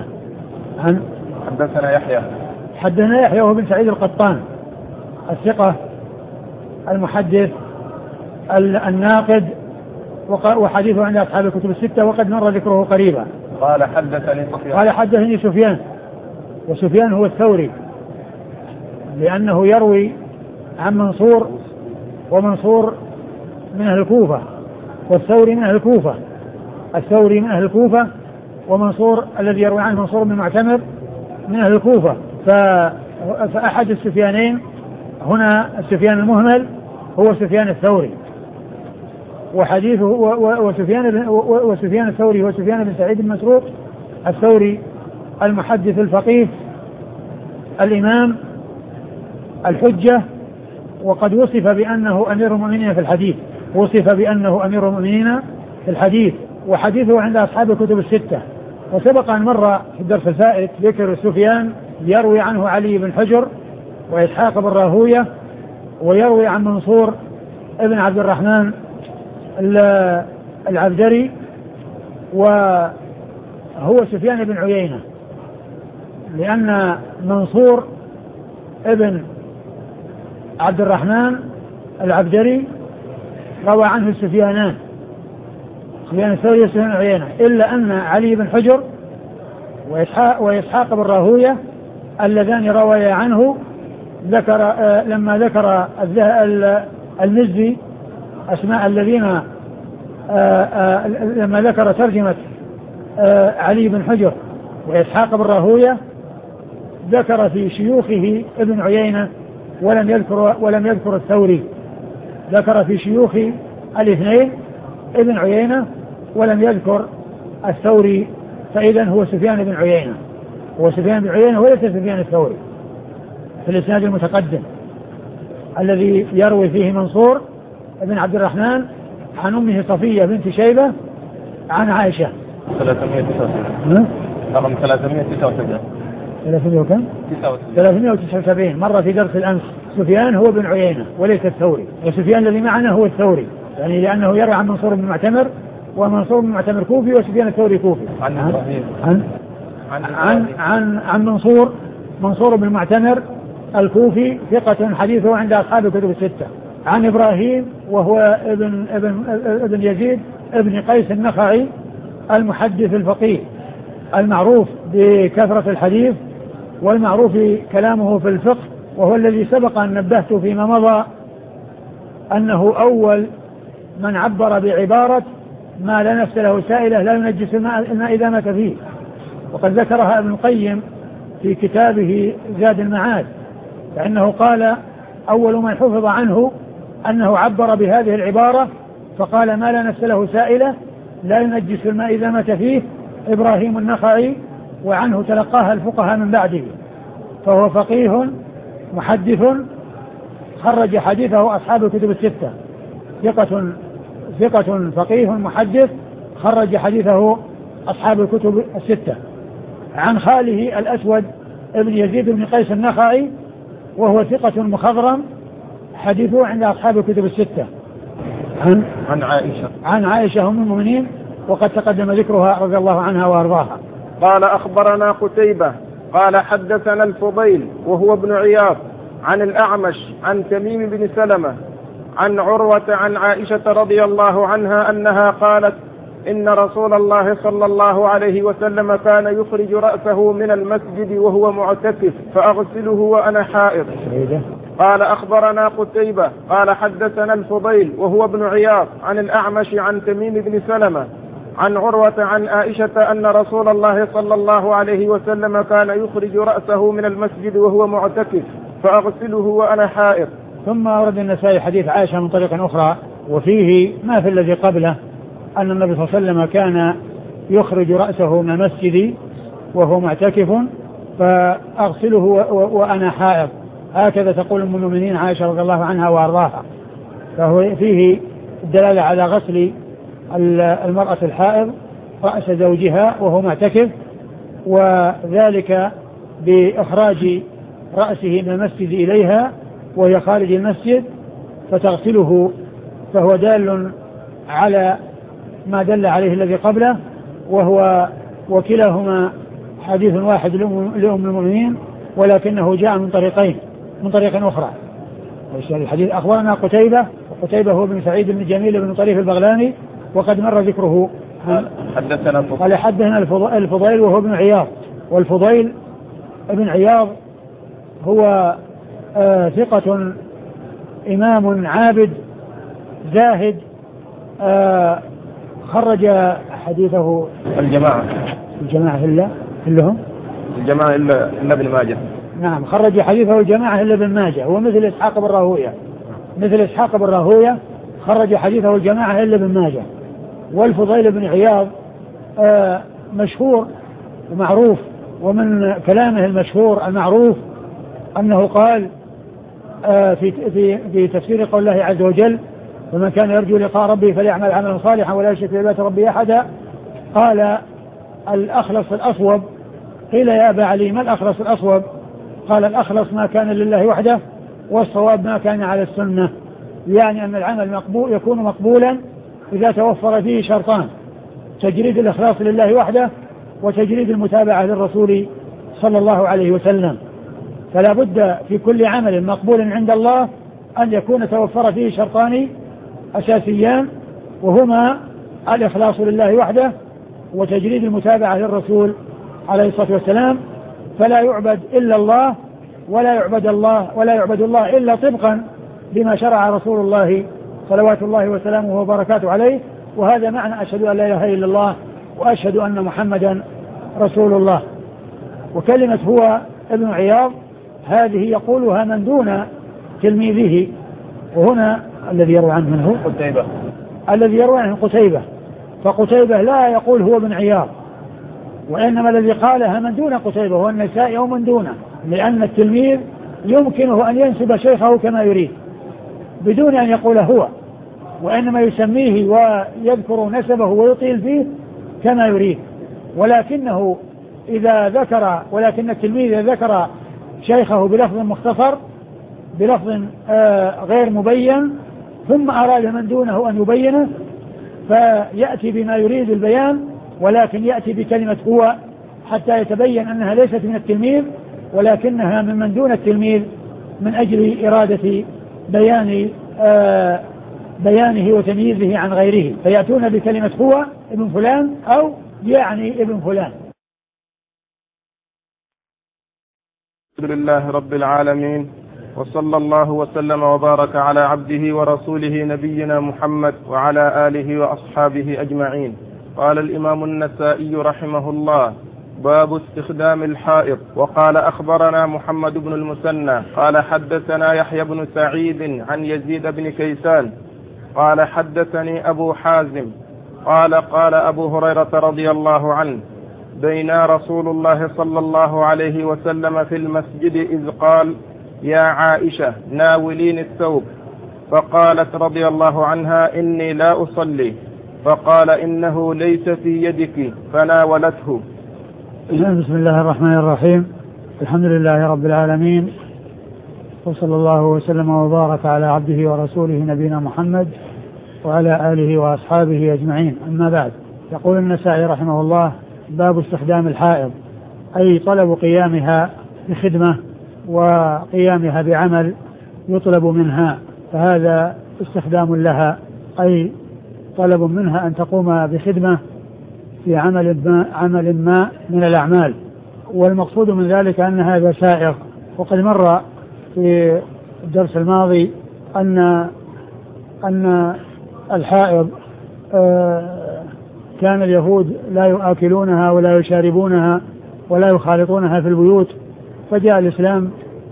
حدثنا يحيى وهو بن سعيد القطان الثقة المحدث الناقد، وحديثه عند أصحاب الكتب الستة وقد مر ذكره قريبا. قال حدثني سفيان، وسفيان هو الثوري، لأنه يروي عن منصور، ومنصور من أهل الكوفة، والثوري من أهل الكوفة، الثوري من أهل الكوفة، ومنصور الذي يروي عنه منصور بن معتمر من أهل الكوفة، فأحد السفيانين هنا السفيان المهمل هو سفيان الثوري، وحديثه وسفيان الثوري هو سفيان بن سعيد المسروق الثوري المحدث الفقيه الإمام الحجة، وقد وصف بأنه أمير المؤمنين في الحديث، وحديثه عند أصحاب الكتب الستة. وسبق أن مر في الدرس الفائت ذكر سفيان يروي عنه علي بن حجر وإسحاق بن راهوية ويروي عن منصور ابن عبد الرحمن العبدري، وهو سفيان بن عيينة، لأن منصور ابن عبد الرحمن العبدري روى عنه السفيانان، سفيان الثوري وسفيان عيينة، إلا أن علي بن حجر وإسحاق بن راهوية اللذان رويا عنه ذكر لما ذكر المزي أسماء الذين لما ذكر ترجمة علي بن حجر وإسحاق بن راهوية ذكر في شيوخه ابن عيينة ولم يذكر الثوري، ذكر في شيوخ الاثنين ابن عيينة ولم يذكر الثوري، فإذا هو سفيان بن عيينة، هو سفيان بن عيينة وليس سفيان الثوري في الإسناد المتقدم الذي يروي فيه منصور ابن عبد الرحمن عن أمه صفية بنت شيبة عن عائشة. 379 مرة في درس الأمس. سفيان هو بن عيينة وليس الثوري، وسفيان الذي معنا هو الثوري، يعني لأنه يروي عن منصور بن معتمر، ومنصور بن معتمر كوفي وسفيان الثوري كوفي. عن منصور بن معتمر الكوفي ثقة حديثه عند أصحاب الكتب الستة. عن إبراهيم وهو ابن يزيد ابن قيس النخعي المحدث الفقيه المعروف بكثرة الحديث والمعروف كلامه في الفقه، وهو الذي سبق أن نبهت فيما مضى أنه أول من عبر بعبارة ما لا نفس له سائلة لا ينجس الماء إذا مات فيه، وقد ذكرها ابن القيم في كتابه زاد المعاد، فإنه قال أول من حفظ عنه أنه عبر بهذه العبارة فقال ما لا نفس له سائلة لا ينجس الماء إذا مات فيه إبراهيم النخعي، وعنه تلقاها الفقهاء من بعده، فهو فقيه محدث خرج حديثه أصحاب الكتب الستة، ثقة فقيه محدث خرج حديثه أصحاب الكتب الستة. عن خاله الأسود ابن يزيد بن قيس النخعي وهو ثقة مخضرم حديثه عند أصحاب الكتب الستة. عن عائشة أم المؤمنين وقد تقدم ذكرها رضي الله عنها وأرضاها. قال أخبرنا قتيبة قال حدثنا الفضيل وهو ابن عياض عن الأعمش عن تميم بن سلمة عن عروة عن عائشة رضي الله عنها أنها قالت إن رسول الله صلى الله عليه وسلم كان يخرج رأسه من المسجد وهو معتكف فأغسله وأنا حائض. قال أخبرنا قتيبة قال حدثنا الفضيل وهو ابن عياض عن الأعمش عن تميم بن سلمة عن عروة عن عائشة أن رسول الله صلى الله عليه وسلم كان يخرج رأسه من المسجد وهو معتكف فأغسله وأنا حائض. ثم أورد النسائي حديث عائشة من طريق أخرى وفيه ما في الذي قبله، أن النبي صلى الله عليه وسلم كان يخرج رأسه من المسجد وهو معتكف فأغسله وأنا حائض، هكذا تقول أم المؤمنين عائشة رضي الله عنها وأرضاها. فهو فيه الدلالة على غسل المرأة الحائض رأس زوجها وهو معتكف، وذلك بإخراج رأسه من المسجد إليها وهي خارج المسجد فتغسله، فهو دال على ما دل عليه الذي قبله، وكلاهما حديث واحد لأم المؤمنين ولكنه جاء من طريقين من طريق أخرى. الحديث أخبرنا قتيبة هو بن سعيد بن جميل بن طريف البغلاني وقد مر ذكره. قال حدثنا الفضيل وهو ابن عياض، والفضيل ابن عياض هو ثقة إمام عابد زاهد خرج حديثه الجماعة كلهم الجماعة إلا ابن ماجه. نعم خرج حديثه الجماعة إلا ابن ماجه، هو مثل إسحاق بن راهوية خرج حديثه الجماعة إلا ابن ماجه. والفضيل بن عياض مشهور ومعروف، ومن كلامه المشهور المعروف أنه قال في تفسير قول الله عز وجل ومن كان يرجو لقاء ربه فليعمل عملا صالحا ولا يشرك بعبادة ربه أحدا، قال الأخلص الأصوب. قيل يا أبا علي ما الأخلص الأصوب؟ قال الأخلص ما كان لله وحده والصواب ما كان على السنة، يعني أن العمل مقبول يكون مقبولا إذا توفر فيه شرطان: تجريد الإخلاص لله وحده، وتجريد المتابعة للرسول صلى الله عليه وسلم. فلا بد في كل عمل مقبول عند الله أن يكون توفر فيه شرطان أساسيان، وهما الإخلاص لله وحده وتجريد المتابعة للرسول عليه الصلاة والسلام. فلا يعبد إلا الله ولا يعبد الله إلا طبقا بما شرع رسول الله صلوات الله وسلامه وبركاته عليه. وهذا معنى أشهد أن لا إله إلا الله وأشهد أن محمدا رسول الله. وكلمة هو ابن عياض هذه يقولها من دون تلميذه، وهنا الذي يروي عنه منه قتيبة، الذي يروي عنه قتيبة، فقتيبة لا يقول هو ابن عياض، وإنما الذي قالها من دون قتيبة هو النسائي أو من دونه، لأن التلميذ يمكنه أن ينسب شيخه كما يريد بدون أن يقول هو، وإنما يسميه ويذكر نسبه ويطيل فيه كما يريد. ولكن التلميذ إذا ذكر شيخه بلفظ مختصر بلفظ غير مبين ثم أراد من دونه أن يبينه فيأتي بما يريد البيان، ولكن يأتي بكلمة هو حتى يتبين أنها ليست من التلميذ ولكنها من دون التلميذ، من أجل إرادة بيانه وتمييزه عن غيره، فيأتون بكلمة هو ابن فلان أو يعني ابن فلان. الحمد لله رب العالمين، وصلى الله وسلم وبارك على عبده ورسوله نبينا محمد وعلى آله وأصحابه أجمعين. قال الإمام النسائي رحمه الله: باب استخدام الحائط. وقال أخبرنا محمد بن المثنى قال حدثنا يحيى بن سعيد عن يزيد بن كيسان قال حدثني أبو حازم قال أبو هريرة رضي الله عنه: بينا رسول الله صلى الله عليه وسلم في المسجد إذ قال: يا عائشة ناولين الثوب، فقالت رضي الله عنها: إني لا أصلي، فقال: إنه ليس في يدك، فناولته. بسم الله الرحمن الرحيم. الحمد لله رب العالمين، وصلى الله وسلم وبارك على عبده ورسوله نبينا محمد وعلى آله وأصحابه أجمعين. أما بعد، يقول النسائي رحمه الله: باب استخدام الحائض، أي طلب قيامها بخدمة وقيامها بعمل يطلب منها، فهذا استخدام لها، أي طلب منها أن تقوم بخدمة في عمل ما من الأعمال. والمقصود من ذلك أن هذا سائغ. وقد مر في الدرس الماضي أن الحائض كان اليهود لا يؤكلونها ولا يشاربونها ولا يخالطونها في البيوت، فجاء الإسلام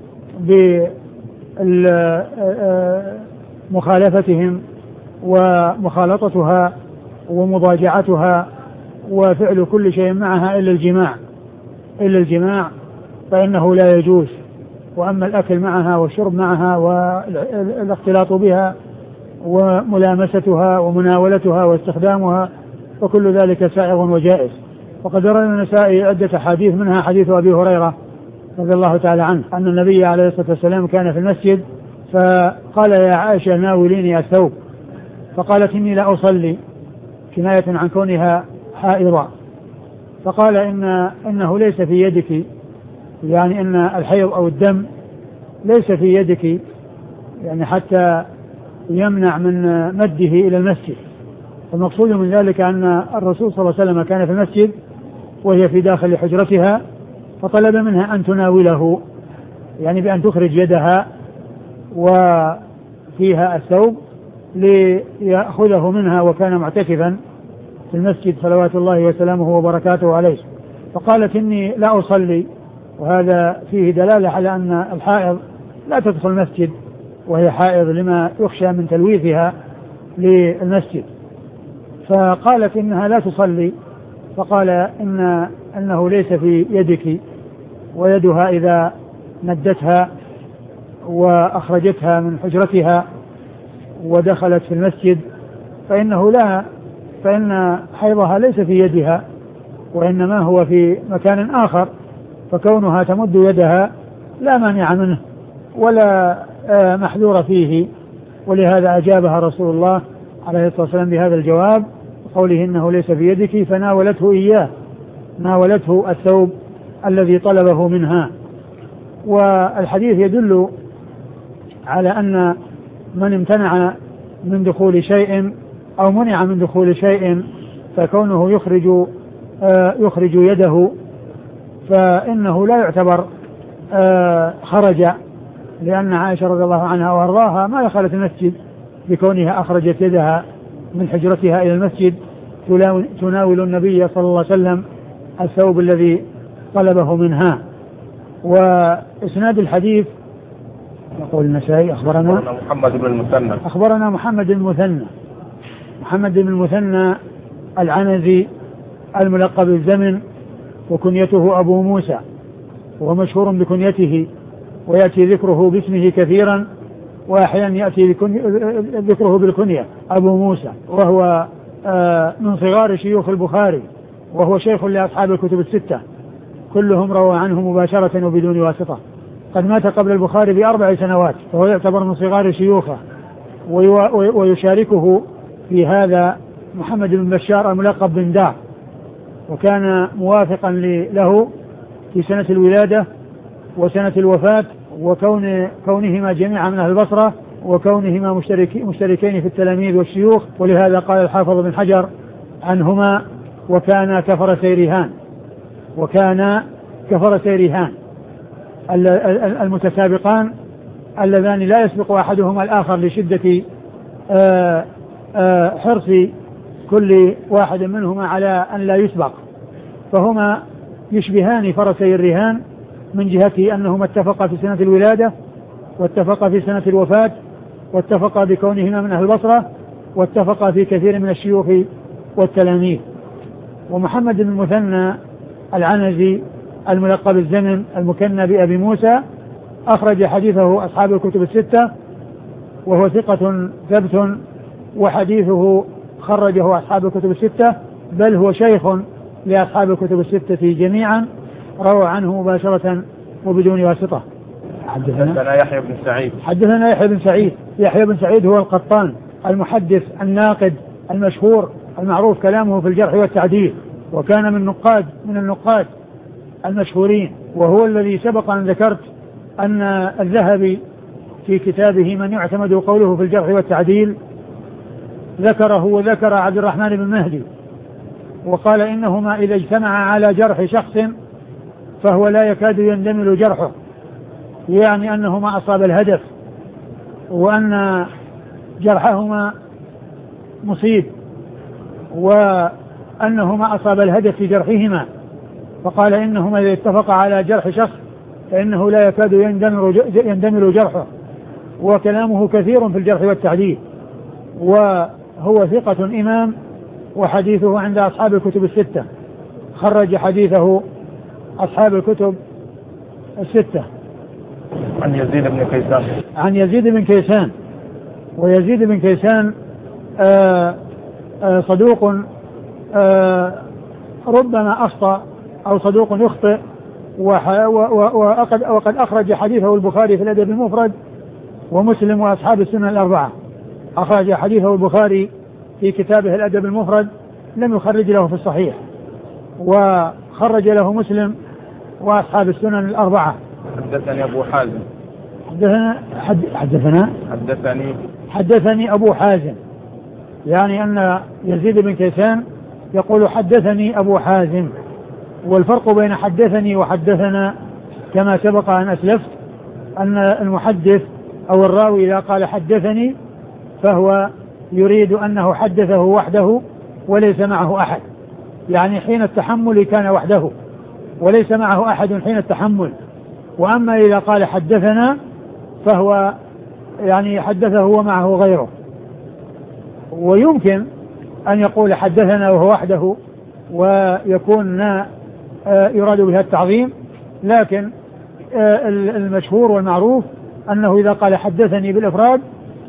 بمخالفتهم ومخالطتها ومضاجعتها وفعل كل شيء معها إلا الجماع فإنه لا يجوز. وأما الأكل معها والشرب معها والاختلاط بها وملامستها ومناولتها واستخدامها وكل ذلك سائغ وجائز. وقد روى النسائي عدة حديث، منها حديث أبي هريرة رضي الله تعالى عنه أن النبي عليه الصلاة والسلام كان في المسجد فقال: يا عائشة ناوليني الثوب، فقالت: إني لا أصلي، كناية عن كونها حائضة. فقال: إنه ليس في يدك، يعني إن الحيض أو الدم ليس في يدك، يعني حتى يمنع من مده إلى المسجد. المقصود من ذلك أن الرسول صلى الله عليه وسلم كان في المسجد وهي في داخل حجرتها، فطلب منها أن تناوله، يعني بأن تخرج يدها وفيها الثوب ليأخذه منها، وكان معتكفا في المسجد صلوات الله وسلامه وبركاته عليه. فقالت: إني لا أصلي، وهذا فيه دلالة على أن الحائض لا تدخل المسجد وهي حائض لما يخشى من تلويثها للمسجد. فقالت إنها لا تصلي، فقال: إنه ليس في يدك، ويدها إذا مدتها وأخرجتها من حجرتها ودخلت في المسجد فإن حيضها ليس في يدها، وإنما هو في مكان آخر، فكونها تمد يدها لا مانع منه ولا محذور فيه، ولهذا أجابها رسول الله عليه الصلاة والسلام بهذا الجواب قوله إنه ليس في يدك، فناولته إياه، ناولته الثوب الذي طلبه منها. والحديث يدل على أن من امتنع من دخول شيء أو منع من دخول شيء فكونه يخرج يده فإنه لا يعتبر خرج، لأن عائشة رضي الله عنها وارضاها ما دخلت المسجد بكونها أخرجت يدها من حجرتها إلى المسجد تناول النبي صلى الله عليه وسلم الثوب الذي طلبه منها. وإسناد الحديث يقول النسائي أخبرنا محمد بن المثنى العنزي الملقب بالزمن، وكنيته أبو موسى، وهو مشهور بكنيته، ويأتي ذكره باسمه كثيرا، وأحيانا يأتي ذكره بالكنية أبو موسى، وهو من صغار شيوخ البخاري، وهو شيخ لأصحاب الكتب الستة، كلهم روى عنه مباشرة وبدون واسطة. قد مات قبل البخاري ب4 سنوات، فهو يعتبر من صغار شيوخه. ويشاركه في هذا محمد بن بشار الملقب بن دار، وكان موافقا له في سنة الولادة وسنة الوفاة، وكونهما جميعا من أهل البصرة، وكونهما مشتركين في التلاميذ والشيوخ. ولهذا قال الحافظ بن حجر عنهما وكان كفر سيرهان المتسابقان اللذان لا يسبق أحدهما الآخر لشدة حرص كل واحد منهما على أن لا يسبق، فهما يشبهان فرسي الرهان من جهة أنهما اتفقا في سنة الولادة، واتفقا في سنة الوفاة، واتفقا بكونهما من أهل البصرة، واتفقا في كثير من الشيوخ والتلاميذ. ومحمد بن المثنى العنزي الملقب الزمن المكنى بأبي موسى أخرج حديثه أصحاب الكتب الستة، وهو ثقة ثبت، وحديثه خرجه أصحاب الكتب الستة، بل هو شيخ لأصحاب الكتب الستة جميعا، روى عنه مباشرة وبدون واسطة. حدثنا يحيى بن سعيد. يحيى بن سعيد هو القطان المحدث الناقد المشهور المعروف كلامه في الجرح والتعديل، وكان من النقاد المشهورين، وهو الذي سبق أن ذكرت أن الذهبي في كتابه من يعتمد قوله في الجرح والتعديل ذكره، وذكر عبد الرحمن بن مهدي، وقال إنهما إذا اجتمعا على جرح شخص فهو لا يكاد يندمل جرحه، يعني أنهما أصاب الهدف، وأن جرحهما مصيب، وأنهما أصاب الهدف في جرحهما. فقال إنهما إذا اتفقا على جرح شخص فإنه لا يكاد يندمل جرحه، وكلامه كثير في الجرح والتعديل، وهو ثقة إمام، وحديثه عند أصحاب الكتب الستة، خرج حديثه أصحاب الكتب الستة. عن يزيد بن كيسان. ويزيد بن كيسان صدوق ربما أخطأ أو صدوق يخطئ، وقد أخرج حديثه البخاري في الأدب المفرد ومسلم وأصحاب السنن الأربعة. أخرج حديثه البخاري في كتابه الأدب المفرد، لم يخرج له في الصحيح، وخرج له مسلم وأصحاب السنن الأربعة. حدثني أبو حازم. حدثني أبو حازم، يعني أن يزيد بن كيسان يقول حدثني أبو حازم، والفرق بين حدثني وحدثنا كما سبق أن أسلفت أن المحدث أو الراوي إذا قال حدثني فهو يريد أنه حدثه وحده وليس معه أحد، يعني حين التحمل كان وحده وليس معه أحد حين التحمل. وأما إذا قال حدثنا فهو يعني حدثه ومعه غيره. ويمكن أن يقول حدثنا وهو وحده ويكون يراد بها التعظيم، لكن المشهور والمعروف أنه إذا قال حدثني بالإفراد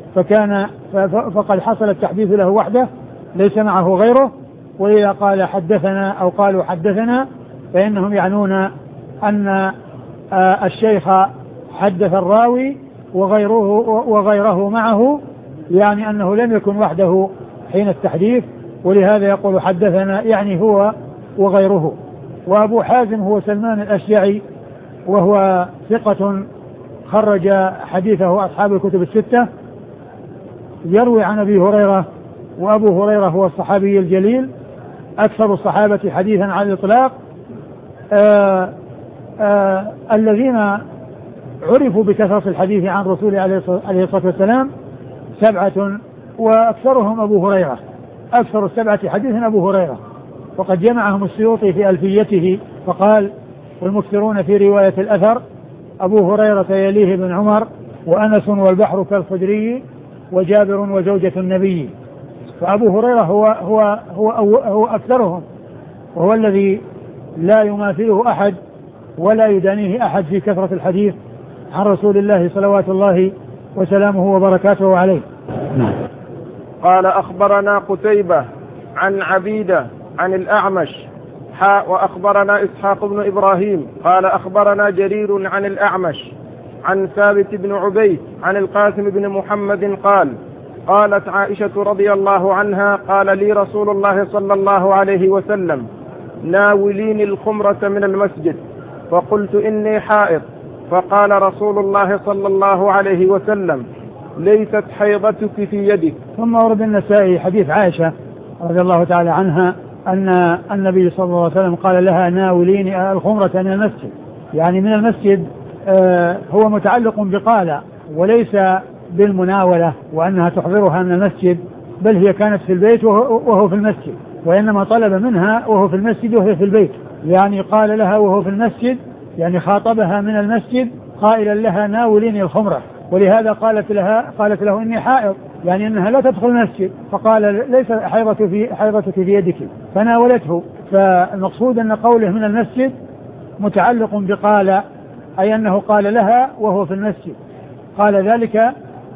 فقد حصل التحديث له وحده ليس معه غيره. وإذا قال حدثنا أو قالوا حدثنا فإنهم يعنون أن الشيخ حدث الراوي وغيره معه، يعني أنه لم يكن وحده حين التحديث، ولهذا يقول حدثنا يعني هو وغيره. وأبو حازم هو سلمان الأشجعي، وهو ثقة خرج حديثه أصحاب الكتب الستة، يروي عن أبي هريرة، وأبو هريرة هو الصحابي الجليل أكثر الصحابة حديثا على الإطلاق، الذين عرفوا بكثرة الحديث عن رسول عليه الصلاة والسلام 7، وأكثرهم أبو هريرة، أكثر السبعة حديثا أبو هريرة، وقد جمعهم السيوطي في ألفيته فقال: والمكثرون في رواية الأثر أبو هريرة يليه بن عمر وأنس والبحر كالخدري وجابر وزوجة النبي. فأبو هريرة هو أكثرهم، وهو الذي لا يماثله أحد ولا يدانيه أحد في كثرة الحديث عن رسول الله صلوات الله وسلامه وبركاته عليه. قال: أخبرنا قتيبة عن عبيدة عن الأعمش وأخبرنا إسحاق بن إبراهيم قال: أخبرنا جرير عن الأعمش عن ثابت بن عبيد عن القاسم بن محمد قال: قالت عائشة رضي الله عنها: قال لي رسول الله صلى الله عليه وسلم: ناوليني الخمرة من المسجد، فقلت: إني حائض. فقال رسول الله صلى الله عليه وسلم: ليست حيضتك في يدك. ثم ورد النسائي حديث عائشة رضي الله تعالى عنها أن النبي صلى الله عليه وسلم قال لها: ناوليني الخمرة من المسجد، يعني من المسجد هو متعلق بقال وليس بالمناولة وأنها تحضرها من المسجد، بل هي كانت في البيت وهو في المسجد، وإنما طلب منها وهو في المسجد وهي في البيت، يعني قال لها وهو في المسجد، يعني خاطبها من المسجد قائلا لها: ناوليني الخمرة. ولهذا قالت له: إني حائض، يعني أنها لا تدخل المسجد، فقال: ليس حيضتك في يدك، فناولته. فالمقصود أن قوله من المسجد متعلق بقال، أي أنه قال لها وهو في المسجد، قال ذلك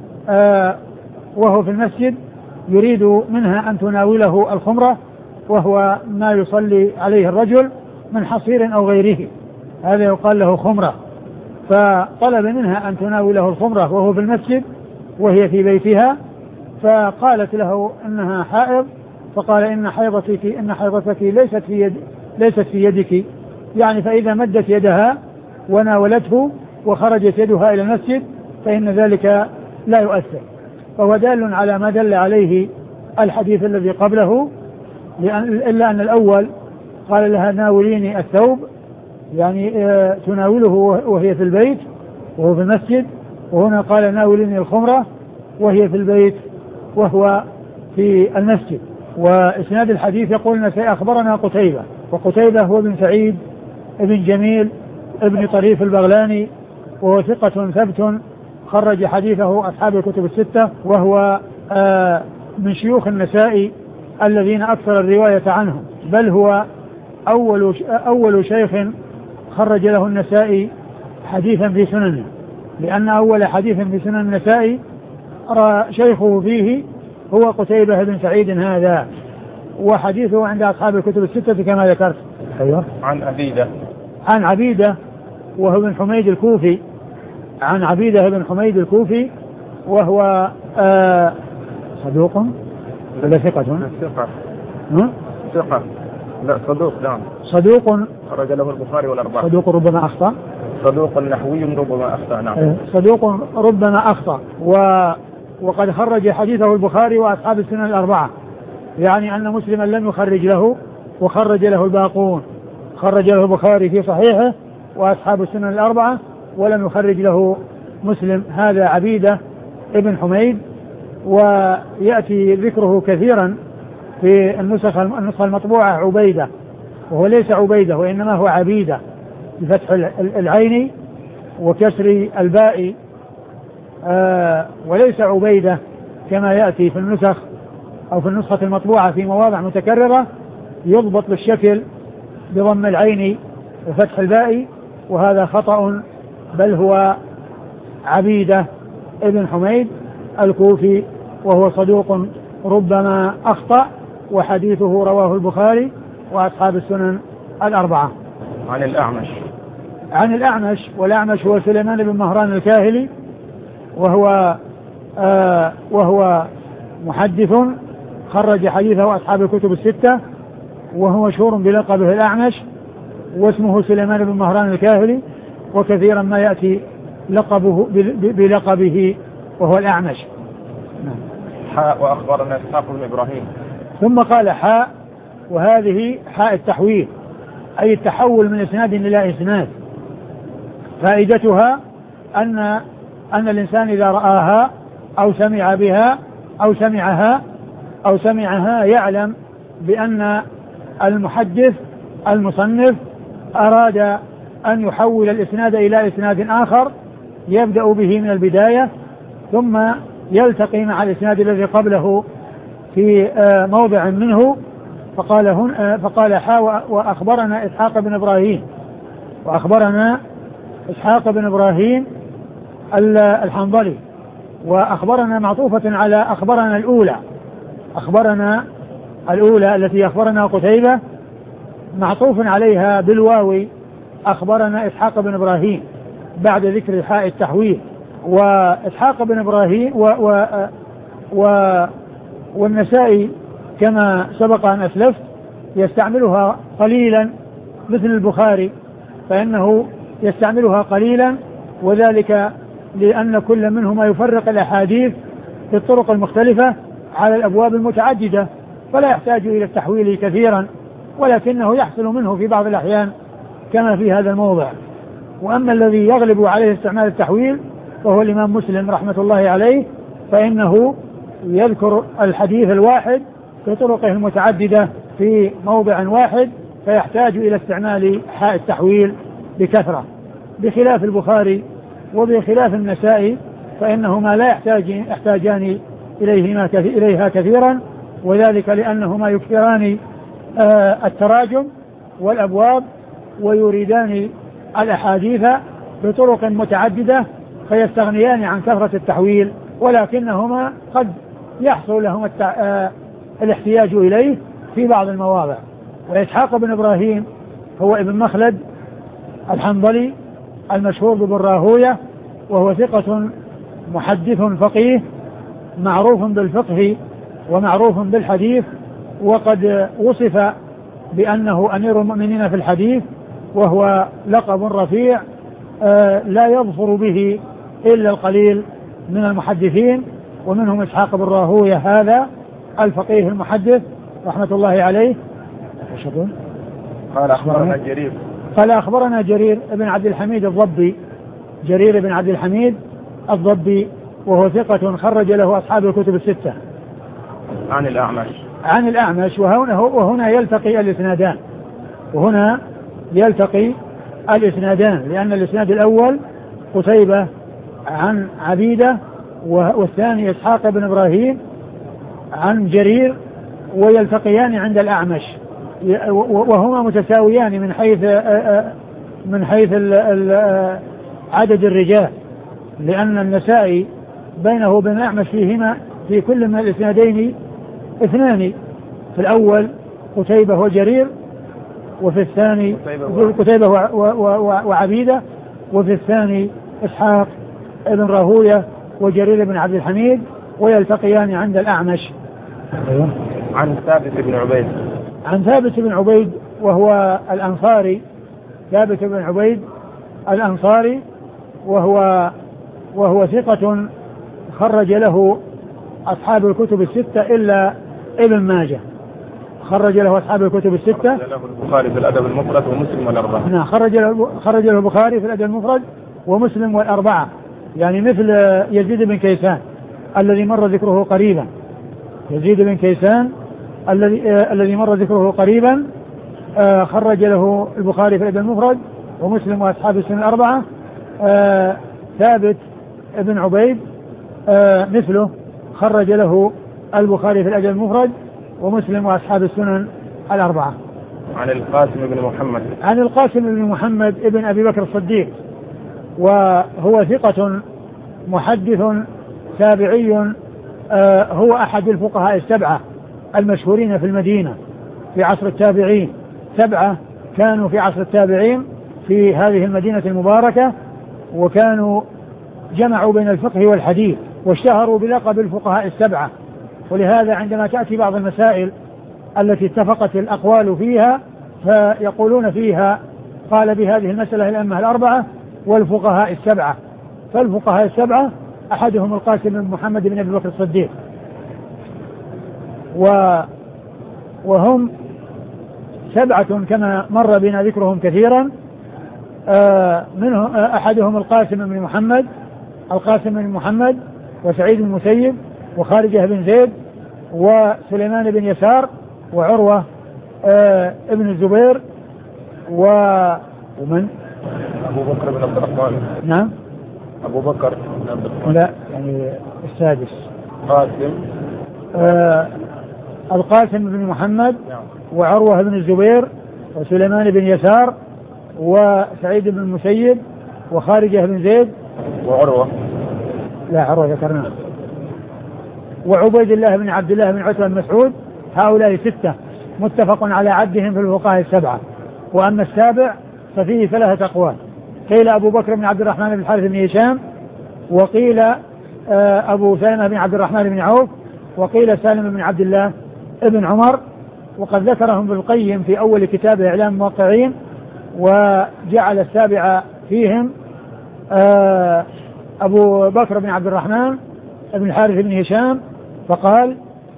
وهو في المسجد، يريد منها أن تناوله الخمرة، وهو ما يصلي عليه الرجل من حصير أو غيره، هذا يقال له خمرة. فطلب منها أن تناوله الخمرة وهو في المسجد وهي في بيتها، فقالت له إنها حائض، فقال: إن حيضتك ليست في يدك، يعني فإذا مدت يدها وناولته وخرجت يدها إلى المسجد فإن ذلك لا يؤثر. فهو دال على ما دل عليه الحديث الذي قبله، إلا أن الأول قال لها: ناوليني الثوب، يعني تناوله وهي في البيت وهو في المسجد، وهنا قال: ناوليني الخمرة وهي في البيت وهو في المسجد. وإسناد الحديث يقول: أخبرنا قتيبة، وقتيبة هو بن سعيد ابن جميل ابن طريف البغلاني، وهو ثقة ثبت خرج حديثه أصحاب الكتب الستة، وهو من شيوخ النسائي الذين أكثر الرواية عنهم، بل هو أول شيخ خرج له النسائي حديثا في سننه، لأن أول حديث في سنن النسائي شيخه فيه هو قتيبة بن سعيد هذا، وحديثه عند أصحاب الكتب الستة كما ذكرت. أيوة. عن عبيدة وهو بن حميد الكوفي، عن عبيدة بن حميد الكوفي، وهو صدوق ولا ثقة؟ ثقة. لا صدوق. نعم صدوق خرج له البخاري والأربعة. صدوق ربما أخطأ. صدوق نحوي ربما أخطأ. نعم صدوق ربما أخطأ. وقد خرج حديثه البخاري وأصحاب السنن الأربعة، يعني أن مسلما لم يخرج له وخرج له الباقون، خرج له البخاري في صحيحه وأصحاب السنن الأربعة ولم يخرج له مسلم. هذا عبيدة ابن حميد، ويأتي ذكره كثيرا في النسخة المطبوعة عبيدة، وهو ليس عبيدة وإنما هو عبيدة بفتح العين وكسر الباء، وليس عبيدة كما يأتي في النسخ أو في النسخة المطبوعة في مواضع متكررة يضبط بالشكل بضم العين وفتح الباء، وهذا خطأ، بل هو عبيدة ابن حميد الكوفي، وهو صدوق ربما أخطأ، وحديثه رواه البخاري وأصحاب السنن الأربعة. عن الأعمش. والأعمش هو سليمان بن مهران الكاهلي، وهو محدث خرج حديثه أصحاب الكتب الستة، وهو مشهور بلقبه الأعمش، واسمه سليمان بن مهران الكاهلي، وكثيرا ما يأتي لقبه بلقبه وهو الأعمش. وأخبرنا إسحاق بن إبراهيم. ثم قال حاء، وهذه حاء التحويل، أي التحول من إسناد إلى إسناد. فائدتها أن الإنسان إذا رآها أو سمع بها أو سمعها يعلم بأن المحدث المصنف أراد أن يحول الإسناد إلى إسناد آخر يبدأ به من البداية، ثم يلتقي مع الإسناد الذي قبله في موضع منه. فقال وأخبرنا إسحاق بن إبراهيم الحنظلي، وأخبرنا معطوفة على أخبرنا الأولى التي أخبرنا قتيبة، معطوف عليها بالواو أخبرنا إسحاق بن إبراهيم بعد ذكر حاء التحويل. وإسحاق بن إبراهيم والنسائي كما سبق أن أسلفت يستعملها قليلا مثل البخاري، فإنه يستعملها قليلا، وذلك لأن كل منهما يفرق الأحاديث في الطرق المختلفة على الأبواب المتعددة، فلا يحتاج إلى التحويل كثيرا، ولكنه يحصل منه في بعض الأحيان كما في هذا الموضع. وأما الذي يغلب عليه استعمال التحويل وهو الإمام مسلم رحمة الله عليه، فإنه يذكر الحديث الواحد في طرقه المتعددة في موضع واحد، فيحتاج إلى استعمال حاء التحويل بكثرة، بخلاف البخاري وبخلاف النسائي فإنهما لا يحتاجان إليها كثيرا، وذلك لأنهما يكثران التراجم والأبواب ويريدان الأحاديث بطرق متعددة، فيستغنيان عن كثرة التحويل، ولكنهما قد يحصل لهم الاحتياج إليه في بعض المواضع. وإسحاق بن إبراهيم هو ابن مخلد الحنظلي المشهور بابن راهوية، وهو ثقة محدث فقيه معروف بالفقه ومعروف بالحديث، وقد وصف بأنه أمير المؤمنين في الحديث، وهو لقب رفيع لا يظفر به إلا القليل من المحدثين، ومنهم إسحاق بن راهوية هذا الفقيه المحدث رحمة الله عليه. قال أخبرنا جرير بن عبد الحميد الضبي، وهو ثقة خرج له أصحاب الكتب الستة. عن الأعمش. وهنا يلتقي الإسنادان، لأن الإسناد الأول قتيبة عن عبيدة، والثاني إسحاق بن إبراهيم عن جرير، ويلتقيان عند الأعمش، وهما متساويان من حيث عدد الرجال، لأن النسائي بينه وبين الأعمش في كل من الإسنادين اثنان، في الأول قتيبة وجرير، وفي الثاني قتيبة وعبيدة، وفي الثاني إسحاق بن راهوية وجرير بن عبد الحميد، ويلتقيان عند الأعمش. عن ثابت بن عبيد وهو الأنصاري، ثابت بن عبيد الأنصاري، وهو ثقة خرج له أصحاب الكتب الستة إلا ابن ماجه، خرج له أصحاب الكتب الستة، خرج له البخاري في الأدب المفرد ومسلم والأربعة. نعم، خرج له البخاري في الأدب المفرد ومسلم والأربعة، يعني مثل يزيد بن كيسان الذي مر ذكره قريبا، يزيد بن كيسان الذي مر ذكره قريبا خرج له البخاري في الأدب المفرد ومسلم وأصحاب السنن الأربعة. ثابت بن عبيد مثله خرج له البخاري في الأدب المفرد ومسلم وأصحاب السنن الأربعة. عن القاسم بن محمد ابن أبي بكر الصديق، وهو ثقة محدث تابعي، هو أحد الفقهاء السبعة المشهورين في المدينة في عصر التابعين، 7 كانوا في عصر التابعين في هذه المدينة المباركة، وكانوا جمعوا بين الفقه والحديث واشتهروا بلقب الفقهاء السبعة. ولهذا عندما تأتي بعض المسائل التي اتفقت الأقوال فيها فيقولون فيها قال بهذه المسألة الأئمة الأربعة والفقهاء السبعة. فالفقهاء السبعة أحدهم القاسم بن محمد بن أبي بكر الصديق، وهم سبعة كما مر بنا ذكرهم كثيرا. منهم أحدهم القاسم بن محمد وسعيد بن المسيب وخارجة بن زيد وسليمان بن يسار وعروة ابن الزبير ومن أبو بكر بن عبد الرحمن. نعم أبو بكر بن عبد الرحمن. لا يعني السادس قاسم القاسم بن محمد وعروة بن الزبير وسليمان بن يسار وسعيد بن المسيب وخارجة بن زيد وعروة. لا عروة ذكرناه. وعبيد الله بن عبد الله بن عتبة بن مسعود. هؤلاء ستة متفق على عدهم في الفقهاء السبعة. وأما السابع ففيه ثلاثة أقوال، قيل أبو بكر بن عبد الرحمن بن الحارث بن هشام، وقيل أبو سلمة بن عبد الرحمن بن عوف، وقيل سالم بن عبد الله ابن عمر. وقد ذكرهم ابن القيم في أول كتاب إعلام الموقعين، وجعل السابع فيهم أبو بكر بن عبد الرحمن بن الحارث بن هشام، فقال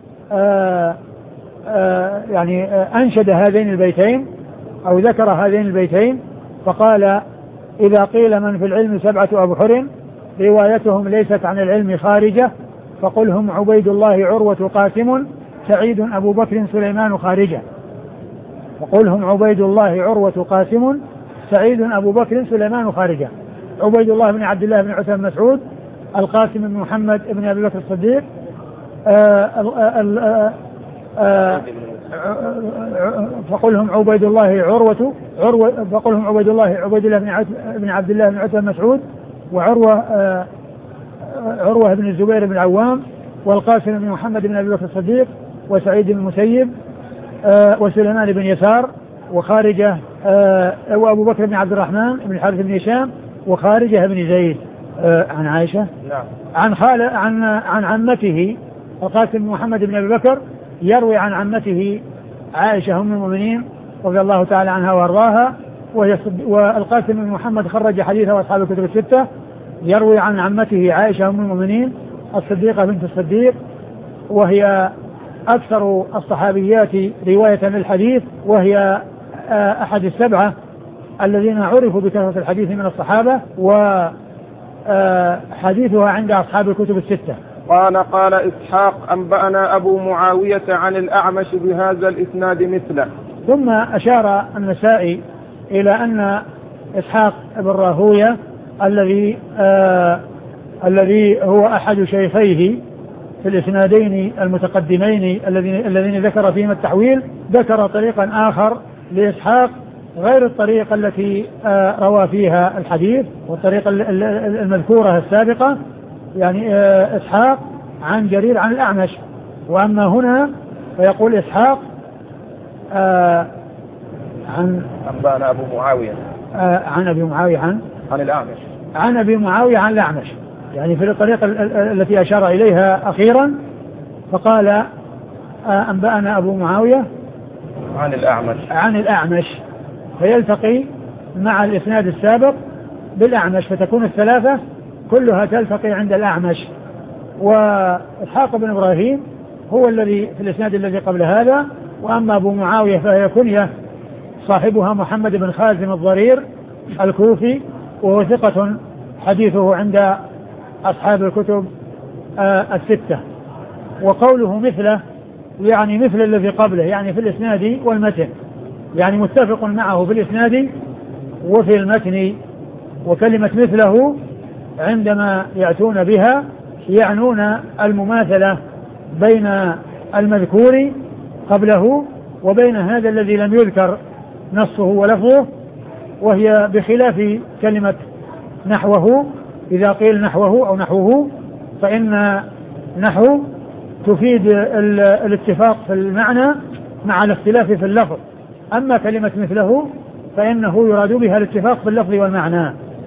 يعني أنشد هذين البيتين أو ذكر هذين البيتين فقال: إذا قيل من في العلم سبعة أبحر روايتهم ليست عن العلم خارجة، فقل هم عبيد الله عروة قاسم سعيد أبو بكر سليمان خارجة. فقل هم عبيد الله عروة قاسم سعيد أبو بكر سليمان خارجة. عبيد الله بن عبد الله بن عتبة بن مسعود، القاسم بن محمد بن أبي بكر الصديق، فقلهم عبيد الله فقلهم عبيد الله بن عبد الله بن عتبة بن مسعود، وعروة بن الزبير بن العوام، والقاسم بن محمد بن أبي بكر الصديق، وسعيد بن المسيب، وسليمان بن يسار، وخارجة وأبو بكر بن عبد الرحمن بن الحارث بن هشام، وخارجة بن زيد. عن عائشة عن عمته القاسم بن محمد بن أبي بكر يروي عن عمته عائشة أم المؤمنين رضي الله تعالى عنها وارضاها، والقاسم بن محمد خرج حديثه أصحاب الكتب الستة. يروي عن عمته عائشة أم المؤمنين الصديقة بنت الصديق، وهي أكثر الصحابيات رواية للحديث، وهي أحد السبعة الذين عرفوا بكثرة الحديث من الصحابة، وحديثها عند أصحاب الكتب الستة. قال إسحاق أنبأنا أبو معاوية عن الأعمش بهذا الإسناد مثله. ثم أشار النسائي إلى أن إسحاق بن راهوية الذي هو أحد شيخيه في الإسنادين المتقدمين الذين ذكر فيهما التحويل، ذكر طريقا آخر لإسحاق غير الطريقة التي روى فيها الحديث والطريقة المذكورة السابقة، يعني إسحاق عن جرير عن الأعمش. وأما هنا فيقول إسحاق عن أنبأنا أبو معاوية عن أبي معاوية عن الأعمش، عن أبي معاوية عن الأعمش، يعني في الطريقة التي أشار إليها أخيرا، فقال أنبأنا أبو معاوية عن الأعمش، فيلتقي مع الإسناد السابق بالأعمش، فتكون الثلاثة كلها تلتقي عند الأعمش. وإسحاق بن إبراهيم هو الذي في الإسناد الذي قبل هذا. وأما أبو معاوية فهي كنية، صاحبها محمد بن خازم الضرير الكوفي، وهو ثقة حديثه عند أصحاب الكتب الستة. وقوله مثله يعني مثل الذي قبله، يعني في الإسناد والمتن، يعني متفق معه في الإسناد وفي المتن. وكلمة مثله عندما يأتون بها يعنون المماثلة بين المذكور قبله وبين هذا الذي لم يذكر نصه ولفظه، وهي بخلاف كلمة نحوه. إذا قيل نحوه أو نحوه فإن نحو تفيد الاتفاق في المعنى مع الاختلاف في اللفظ، أما كلمة مثله فإنه يراد بها الاتفاق في اللفظ والمعنى.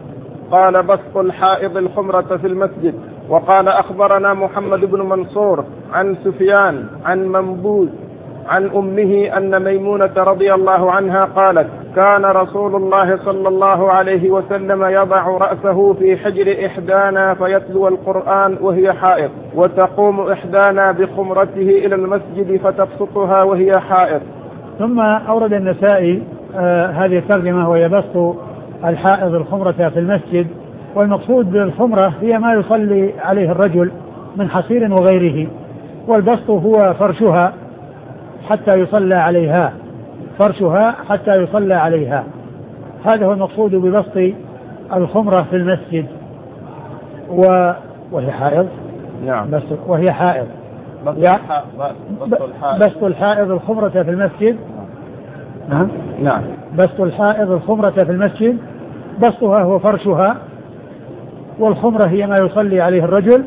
قال بسط الحائض الخمرة في المسجد. وقال أخبرنا محمد بن منصور عن سفيان عن منبوذ عن أمه أن ميمونة رضي الله عنها قالت كان رسول الله صلى الله عليه وسلم يضع رأسه في حجر إحدانا فيتلو القرآن وهي حائض، وتقوم إحدانا بخمرته إلى المسجد فتبسطها وهي حائض. ثم أورد النسائي هذه الترجمة وهي بسط الحائض الخمرة في المسجد. والمقصود بالخمرة هي ما يصلي عليه الرجل من حصير وغيره، والبسط هو فرشها حتى يصلى عليها، فرشها حتى يصلى عليها. هذا هو المقصود ببسط الخمرة في المسجد. وهي حائض. نعم. وهي حائض. بسط الحائض الخمرة في المسجد. نعم. نعم. بسط الحائض الخمرة في المسجد، بسطها هو فرشها، والخمرة هي ما يصلي عليه الرجل.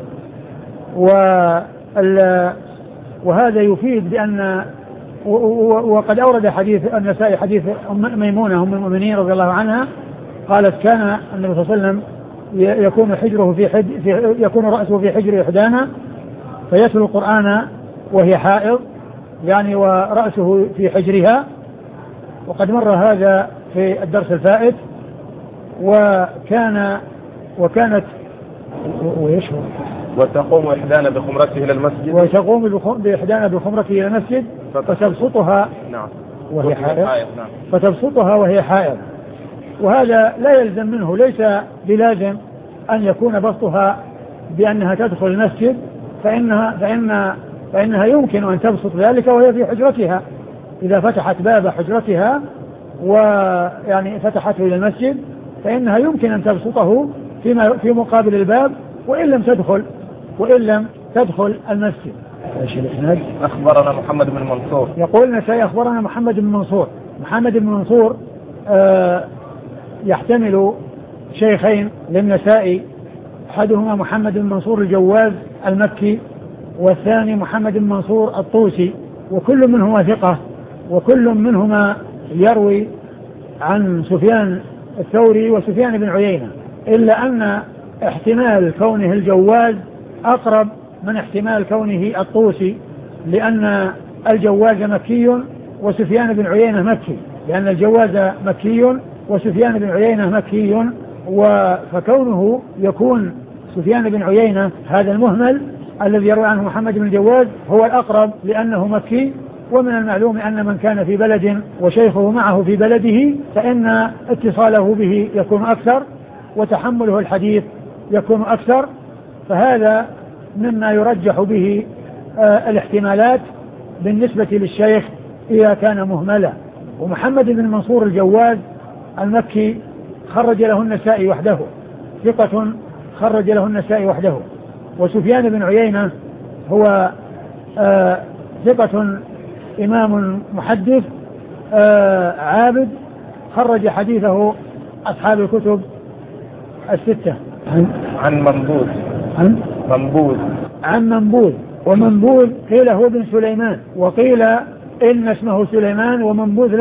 وهذا يفيد بأن وقد أورد حديث النسائي حديث ميمونة أم المؤمنين رضي الله عنها قالت كان النبي صلى الله عليه وسلم يكون حجره يكون رأسه في حجر إحدانا فيتلو القرآن وهي حائض، يعني ورأسه في حجرها. وقد مر هذا في الدرس الفائت. وكانت وتقوم إحدانا بخمرته إلى المسجد، وتقوم بإحدانا بخمرته إلى المسجد فتبسطها. نعم. وهي حائض. نعم. فتبسطها وهي حائض. وهذا لا يلزم منه، ليس بلازم أن يكون بسطها بأنها تدخل المسجد، فإنها يمكن أن تبسط ذلك وهي في حجرتها، إذا فتحت باب حجرتها ويعني فتحته إلى المسجد فإنها يمكن أن تبسطه في مقابل الباب وإن لم تدخل المسجد. أخبرنا محمد بن منصور. يقول النسائي أخبرنا محمد بن منصور. محمد بن منصور يحتمل شيخين للنسائي، أحدهما محمد بن منصور الجواز المكي، والثاني محمد بن منصور الطوسي، وكل منهما ثقة، وكل منهما يروي عن سفيان الثوري وسفيان بن عيينة، إلا أن احتمال كونه الجواز أقرب من احتمال كونه الطوسي، لأن الجواز مكي وسفيان بن عيينة مكي، لأن الجواز مكي وسفيان بن عيينة مكي. فكونه يكون سفيان بن عيينة هذا المهمل الذي يروي عنه محمد بن الجواز هو الأقرب لأنه مكي. ومن المعلوم أن من كان في بلد وشيخه معه في بلده فإن اتصاله به يكون أكثر وتحمله الحديث يكون أكثر، فهذا مما يرجح به الاحتمالات بالنسبة للشيخ إذا كان مهملا. ومحمد بن منصور الجواز المكي خرج له النسائي وحده، ثقة خرج له النسائي وحده. وسفيان بن عيينة هو ثقة إمام محدث عابد، خرج حديثه أصحاب الكتب الستة. عن منبوذ. ومنبوذ قيل هو بن سليمان، وقيل إن اسمه سليمان، ومنبوذ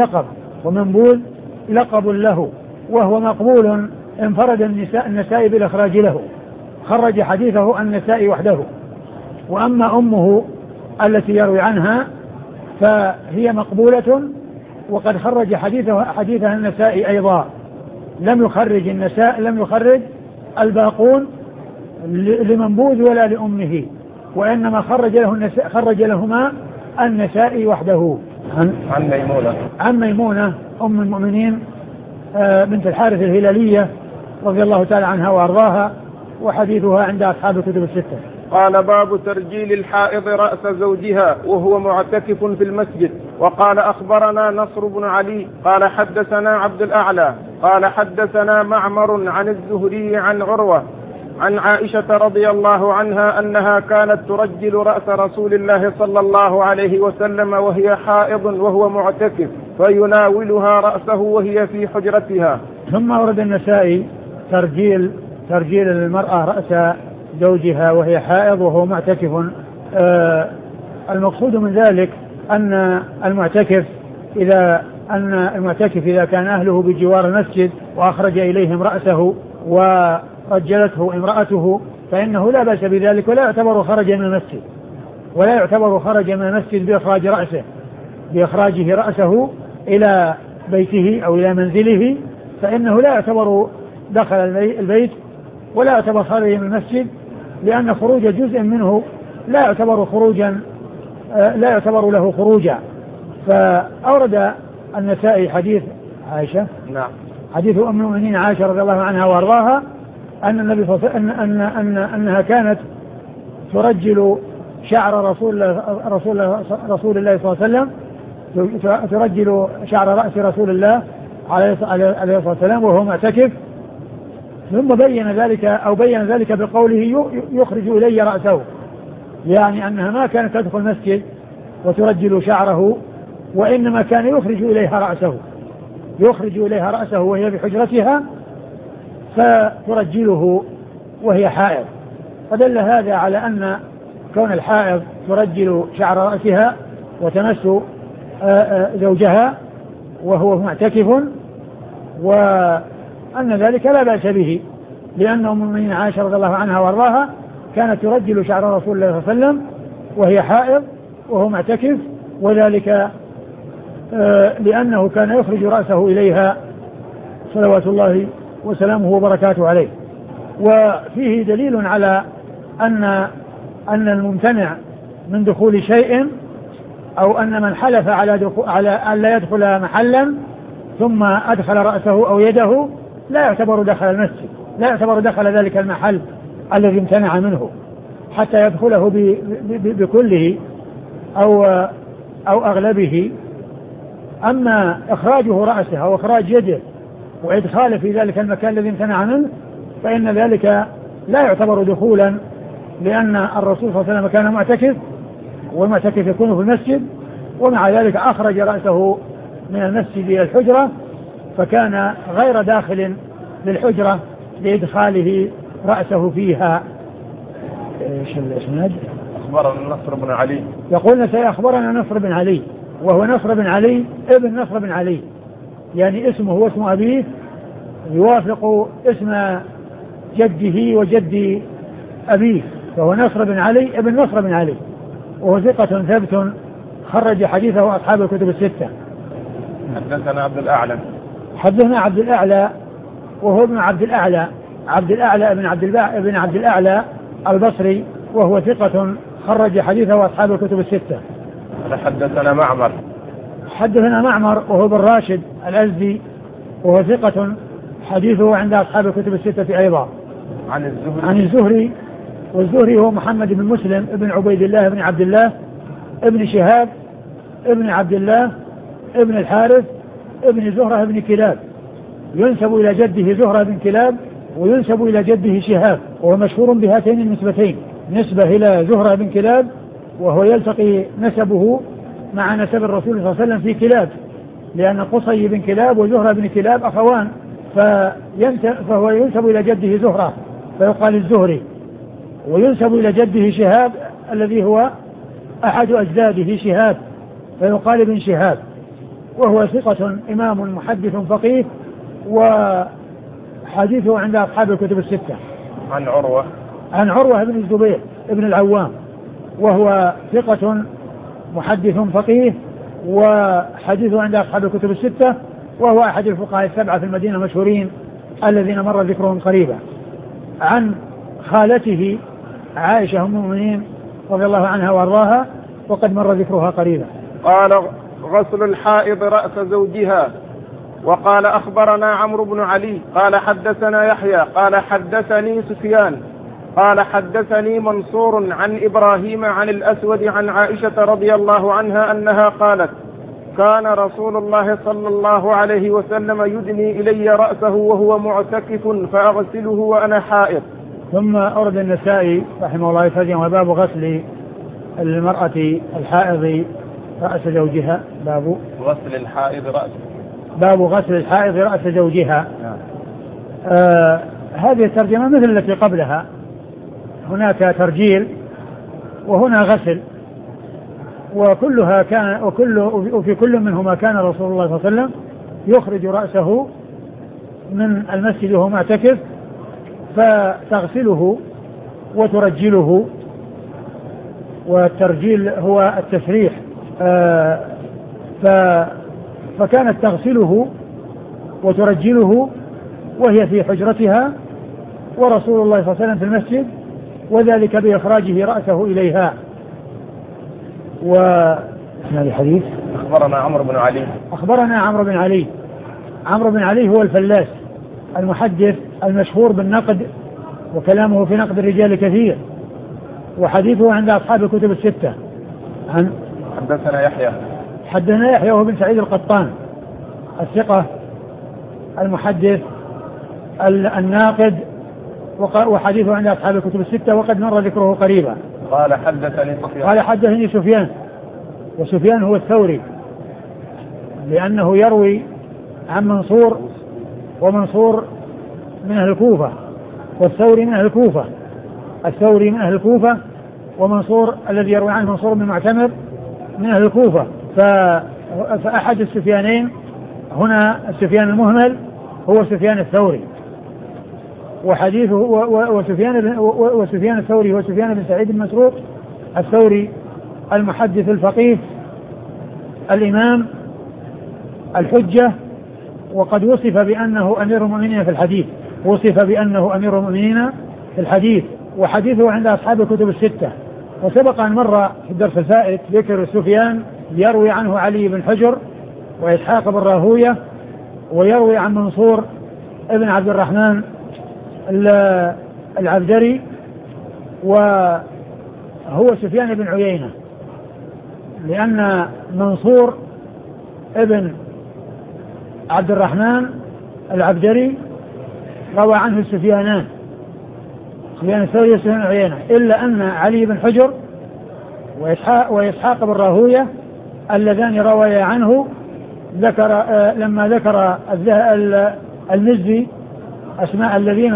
لقب له، وهو مقبول انفرد النسائي بالإخراج له، خرج حديثه النسائي وحده. وأما أمه التي يروي عنها فهي مقبولة، وقد خرج حديثها النسائي أيضا، لم يخرج الباقون لمنبوذ ولا لأمه، وإنما خرج لهما النسائي وحده. عن ميمونة أم المؤمنين بنت الحارث الهلالية رضي الله تعالى عنها وأرضاها، وحديثها عند أصحاب الكتب الستة. قال باب ترجيل الحائض رأس زوجها وهو معتكف في المسجد. وقال أخبرنا نصر بن علي قال حدثنا عبد الأعلى قال حدثنا معمر عن الزهري عن عروة عن عائشة رضي الله عنها أنها كانت ترجل رأس رسول الله صلى الله عليه وسلم وهي حائض وهو معتكف، فيناولها رأسه وهي في حجرتها. ثم ورد النسائي ترجيل المرأة رأس زوجها وهي حائض وهو معتكف. المقصود من ذلك أن المعتكف إذا كان أهله بجوار المسجد وأخرج إليهم رأسه ورجلته امرأته فإنه لا بأس بذلك، ولا يعتبر خرج من المسجد، ولا يعتبر خرج من المسجد بإخراجه رأسه إلى بيته أو إلى منزله، فإنه لا يعتبر دخل البيت ولا يعتبر خارج من المسجد، لأن خروج جزء منه لا يعتبر له خروجا. فأورد النسائي حديث عائشة، نعم، حديث أم المؤمنين عائشة رضي الله عنها وأرضاها أن النبي صلى الله عليه وسلم أنها كانت ترجل شعر رسول الله صلى الله عليه وسلم، ترجل شعر رأس رسول الله عليه الصلاة والسلام وهو معتكف، ثم بين ذلك بقوله يخرج إلي رأسه، يعني أنها ما كانت تدخل المسجد وترجل شعره، وإنما كان يخرج إليها رأسه وهي بحجرتها فترجله وهي حائض. فدل هذا على أن كون الحائض ترجل شعر رأسها وتمس زوجها وهو معتكف، وأن ذلك لا بأس به، لأن أم المؤمنين عائشة رضي الله عنها وارضاها كانت ترجل شعر رسول الله صلى الله عليه وسلم وهي حائض وهو معتكف، وذلك لأنه كان يخرج رأسه إليها صلوات الله وسلامه وبركاته عليه. وفيه دليل على أن الممتنع من دخول شيء، أو أن من حلف على أن لا يدخل محلا ثم أدخل رأسه أو يده لا يعتبر دخل المسجد، لا يعتبر دخل ذلك المحل الذي امتنع منه حتى يدخله بكله أو أغلبه. أما إخراجه رأسه أو إخراج يده وإدخاله في ذلك المكان الذي امتنع منه فإن ذلك لا يعتبر دخولا، لأن الرسول صلى الله عليه وسلم كان معتكف، والمعتكف يكون في المسجد، ومع ذلك أخرج رأسه من المسجد إلى الحجرة، فكان غير داخل للحجرة لإدخاله رأسه فيها. إيش الإسناد؟ أخبرنا نصر بن علي، يقول أخبرنا نصر بن علي، وهو نصر بن علي ابن نصر بن علي، يعني اسمه واسم أبيه يوافق اسم جده وجد أبيه، فهو نصر بن علي ابن نصر بن علي، وهو ثقة ثبت خرج حديثه أصحاب الكتب الستة. حدثنا عبد الأعلى، حدثنا عبد الأعلى وهو ابن عبد الأعلى، ابن عبد الأعلى البصري، وهو ثقة خرج حديثه أصحاب الكتب الستة. حدثنا معمر وهو بن راشد الأزدي، وهو ثقة حديثه عند أصحاب الكتب الستة أيضا. عن الزهري، والزهري هو محمد بن مسلم ابن عبيد الله بن عبد الله ابن شهاب ابن عبد الله ابن الحارث ابن زهرة بن كلاب، ينسب إلى جده زهرة بن كلاب وينسب إلى جده شهاب، وهو مشهور بهاتين النسبتين، نسبة إلى زهرة بن كلاب وهو يلتقي نسبه مع نسب الرسول صلى الله عليه وسلم في كلاب، لأن قصي بن كلاب وزهرة بن كلاب أخوان، فهو ينسب إلى جده زهرة فيقال الزهري، وينسب إلى جده شهاب الذي هو أحد أجداده شهاب فيقال ابن شهاب، وهو ثقة إمام محدث فقيه، وحديثه عند أصحاب الكتب الستة. عن عروة بن الزبير ابن العوام، وهو ثقة محدث فقيه، وحديثه عند أصحاب الكتب الستة، وهو أحد الفقهاء السبعة في المدينة المشهورين الذين مر ذكرهم قريبا. عن خالته عائشة أم المؤمنين رضي الله عنها وارضاها، وقد مر ذكرها قريبا. قال: غسل الحائض رأس زوجها. وقال: أخبرنا عمرو بن علي قال حدثنا يحيى قال حدثني سفيان قال حدثني منصور عن إبراهيم عن الأسود عن عائشة رضي الله عنها أنها قالت: كان رسول الله صلى الله عليه وسلم يدني إلي رأسه وهو معتكف فأغسله وأنا حائض. ثم أورد النسائي رحمه الله ترجمة باب غسل المرأة الحائض رأس زوجها. باب غسل الحائض رأس زوجها. هذه الترجمة مثل التي قبلها، هناك ترجيل وهنا غسل، وكلها كان وفي كل منهما كان رسول الله صلى الله عليه وسلم يخرج رأسه من المسجد وهو معتكف فتغسله وترجله، والترجيل هو التسريح. فكانت تغسله وترجله وهي في حجرتها، ورسول الله صلى الله عليه وسلم في المسجد، وذلك بإخراجه رأسه إليها. واسم الحديث أخبرنا عمرو بن علي. أخبرنا عمرو بن علي. عمرو بن علي هو الفلاس المحدث المشهور بالنقد، وكلامه في نقد الرجال كثير، وحديثه عند أصحاب الكتب الستة. حدثنا يحيى. حدثنا يحيى وهو بن سعيد القطان الثقة المحدث الناقد، وحديثه عند أصحاب الكتب الستة، وقد مر ذكره قريبا. قال حدثني سفيان. قال حدثني سفيان، وسفيان هو الثوري، لأنه يروي عن منصور، ومنصور من أهل الكوفة، والثوري من أهل الكوفة. الثوري من أهل الكوفة، ومنصور الذي يروي عنه منصور بن معتمر من أهل الكوفة. فأحد السفيانين هنا السفيان المهمل هو سفيان الثوري، وحديثه وسفيان الثوري هو سفيان بن سعيد بن مسروق الثوري المحدث الفقيه الإمام الحجة، وقد وصف بأنه أمير المؤمنين في الحديث، وصف بأنه أمير المؤمنين في الحديث، وحديثه عند أصحاب الكتب الستة. وسبق أن مر في الدرس الفائت ذكر سفيان يروي عنه علي بن حجر وإسحاق بن راهوية، ويروي عن منصور ابن عبد الرحمن العبدري، وهو سفيان بن عيينة، لأن منصور ابن عبد الرحمن العبدري روى عنه السفيانان، سفيان الثوري وسفيان عيينة، إلا أن علي بن حجر وإسحاق بن راهوية اللذان رويا عنه ذكر لما ذكر المزي أسماء الذين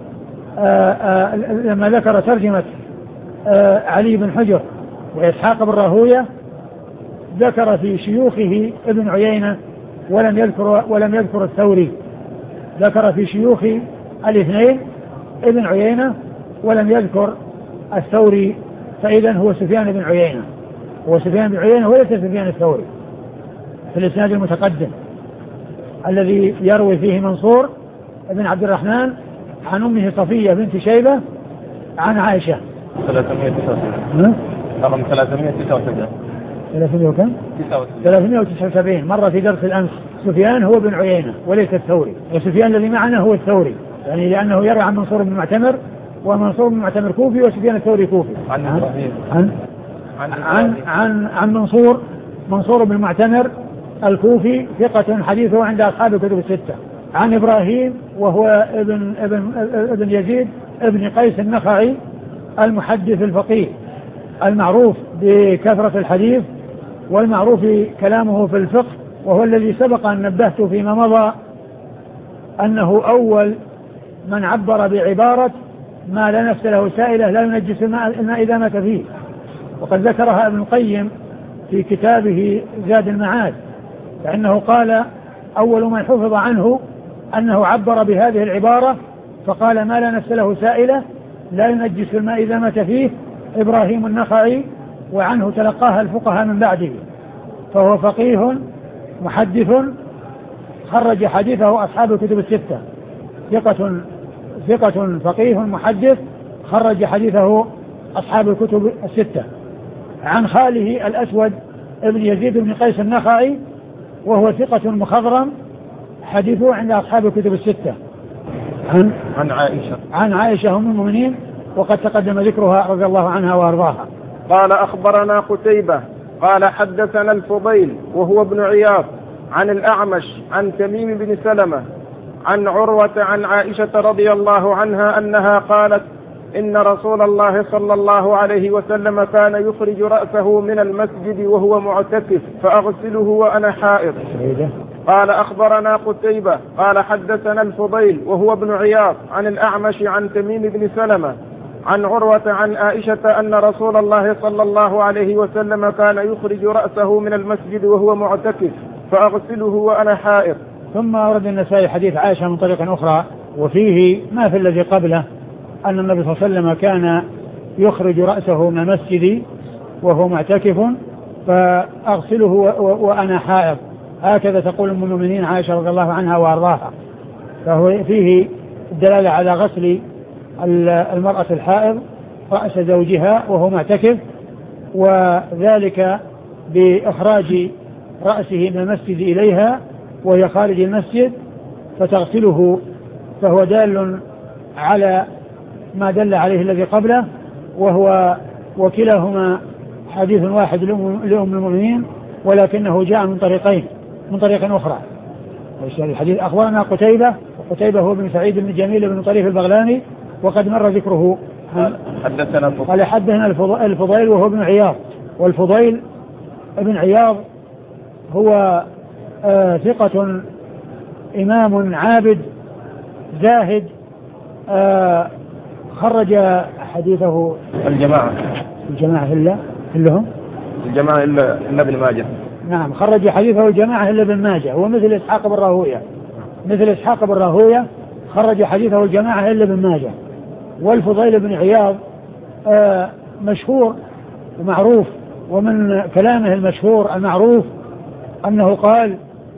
لما ذكر ترجمة علي بن حجر وإسحاق بن راهوية ذكر في شيوخه ابن عيينة ولم يذكر الثوري، ذكر في شيوخ الاثنين ابن عيينة ولم يذكر الثوري، فإذا هو سفيان بن عيينة، هو سفيان بن عيينة وليس سفيان الثوري في الإسناد المتقدم الذي يروي فيه منصور ابن عبد الرحمن عن أمه صفية بنت شيبة عن عائشة. 379 رقم 379 وكم؟ 379 مرة في درس الأمس. سفيان هو بن عيينة وليس الثوري، وسفيان الذي معنا هو الثوري، يعني لأنه يروي عن منصور بن معتمر، ومنصور بن معتمر كوفي، وسفيان الثوري كوفي. عن منصور بن معتمر الكوفي ثقة حديثه عند أصحاب الكتب الستة. عن إبراهيم وهو ابن يزيد ابن قيس النخعي المحدث الفقيه المعروف بكثرة الحديث والمعروف كلامه في الفقه، وهو الذي سبق أن نبهته فيما مضى أنه أول من عبر بعبارة ما لا نفس له سائلة لا ينجس الماء إذا مات فيه، وقد ذكرها ابن القيم في كتابه زاد المعاد، فإنه قال أول من حفظ عنه أنه عبر بهذه العبارة فقال ما لا نفس له سائلة لا ينجس الماء إذا مات فيه إبراهيم النخعي، وعنه تلقاها الفقهاء من بعده، فهو فقيه محدث خرج حديثه أصحاب الكتب الستة، ثقة فقيه محدث خرج حديثه أصحاب الكتب الستة. عن خاله الأسود ابن يزيد بن قيس النخعي وهو ثقة مخضرم حديثه عند أصحاب الكتب الستة. عن عائشة أم المؤمنين، وقد تقدم ذكرها رضي الله عنها وأرضاها. قال أخبرنا قتيبة قال حدثنا الفضيل وهو ابن عياض عن الأعمش عن تميم بن سلمة عن عروة عن عائشة رضي الله عنها أنها قالت إن رسول الله صلى الله عليه وسلم كان يخرج رأسه من المسجد وهو معتكف فأغسله وأنا حائض. قال أخبرنا قتيبة قال حدثنا الفضيل وهو ابن عياض عن الأعمش عن تميم بن سلمة عن عروة عن عائشة أن رسول الله صلى الله عليه وسلم كان يخرج رأسه من المسجد وهو معتكف فأغسله وأنا حائض. ثم أورد النسائي حديث عائشة من طريق أخرى وفيه ما في الذي قبله أن النبي صلى الله عليه وسلم كان يخرج رأسه من المسجد وهو معتكف فأغسله وأنا حائض، هكذا تقول أم المؤمنين عائشة رضي الله عنها وأرضاها. فهو فيه الدلالة على غسل المرأة الحائض رأس زوجها وهو معتكف، وذلك بإخراج رأسه من المسجد إليها وهي خارج المسجد فتغسله، فهو دال على ما دل عليه الذي قبله، وكلاهما حديث واحد لأم المؤمنين ولكنه جاء من طريقين من طريق أخرى. الحديث أخبرنا قتيبة هو بن سعيد بن جميل بن طريف البغلاني وقد مر ذكره. قال حدثنا الفضيل وهو ابن عياض، والفضيل ابن عياض هو ثقة إمام عابد زاهد، خرج حديثه الجماعة إلا ابن ماجه. نعم، خرج حديثه الجماعة إلا ابن ماجه، هو مثل إسحاق بن راهوية خرج حديثه الجماعة إلا ابن ماجه. والفضيل بن عياض مشهور ومعروف، ومن كلامه المشهور المعروف أنه قال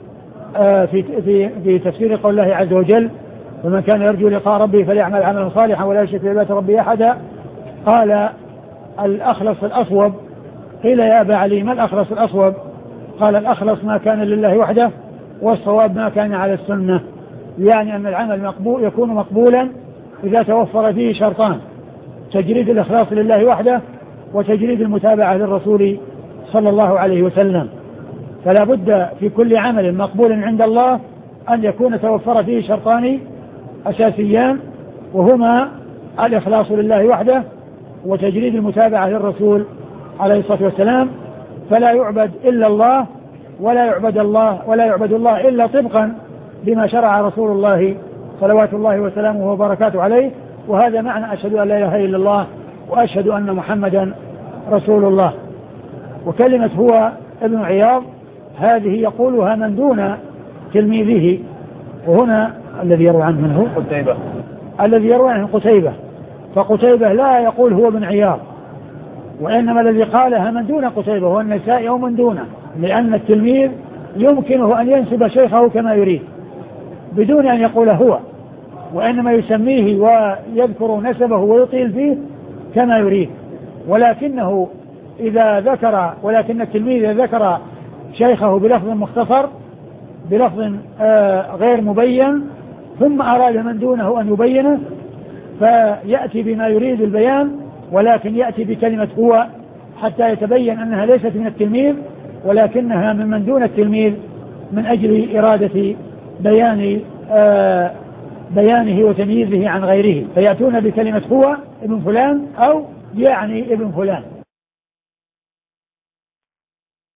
في تفسير قول الله عز وجل: ومن كان يرجو لقاء ربه فليعمل عملا صالحا ولا يشرك بعبادة ربه أحدا. قال: الأخلص الأصوب. قيل: يا أبا علي ما الأخلص الأصوب؟ قال: الأخلص ما كان لله وحده، والصواب ما كان على السنة. يعني أن العمل يكون مقبولا إذا توفر فيه شرطان: تجريد الإخلاص لله وحده، وتجريد المتابعة للرسول صلى الله عليه وسلم. فلا بد في كل عمل مقبول عند الله أن يكون توفر فيه شرطان أساسيان، وهما الإخلاص لله وحده وتجريد المتابعة للرسول عليه الصلاة والسلام. فلا يعبد إلا الله ولا يعبد الله إلا طبقا بما شرع رسول الله صلوات الله وسلامه وبركاته عليه. وهذا معنى أشهد أن لا إله إلا الله وأشهد أن محمدا رسول الله. وكلمة هو ابن عياض هذه يقولها من دون تلميذه، وهنا الذي يروي عنه منه الذي يروي عنه قتيبة، فقتيبة لا يقول هو ابن عياض، وإنما الذي قالها من دون قتيبة هو النسائي أو من دونه، لأن التلميذ يمكنه أن ينسب شيخه كما يريد بدون أن يقول هو، وإنما يسميه ويذكر نسبه ويطيل فيه كما يريد. ولكن التلميذ إذا ذكر شيخه بلفظ مختصر بلفظ غير مبين ثم أراد من دونه أن يبينه فيأتي بما يريد البيان، ولكن يأتي بكلمة هو حتى يتبين أنها ليست من التلميذ ولكنها من دون التلميذ، من أجل إرادة بيانه وتمييزه عن غيره، فيأتون بكلمة هو ابن فلان أو يعني ابن فلان.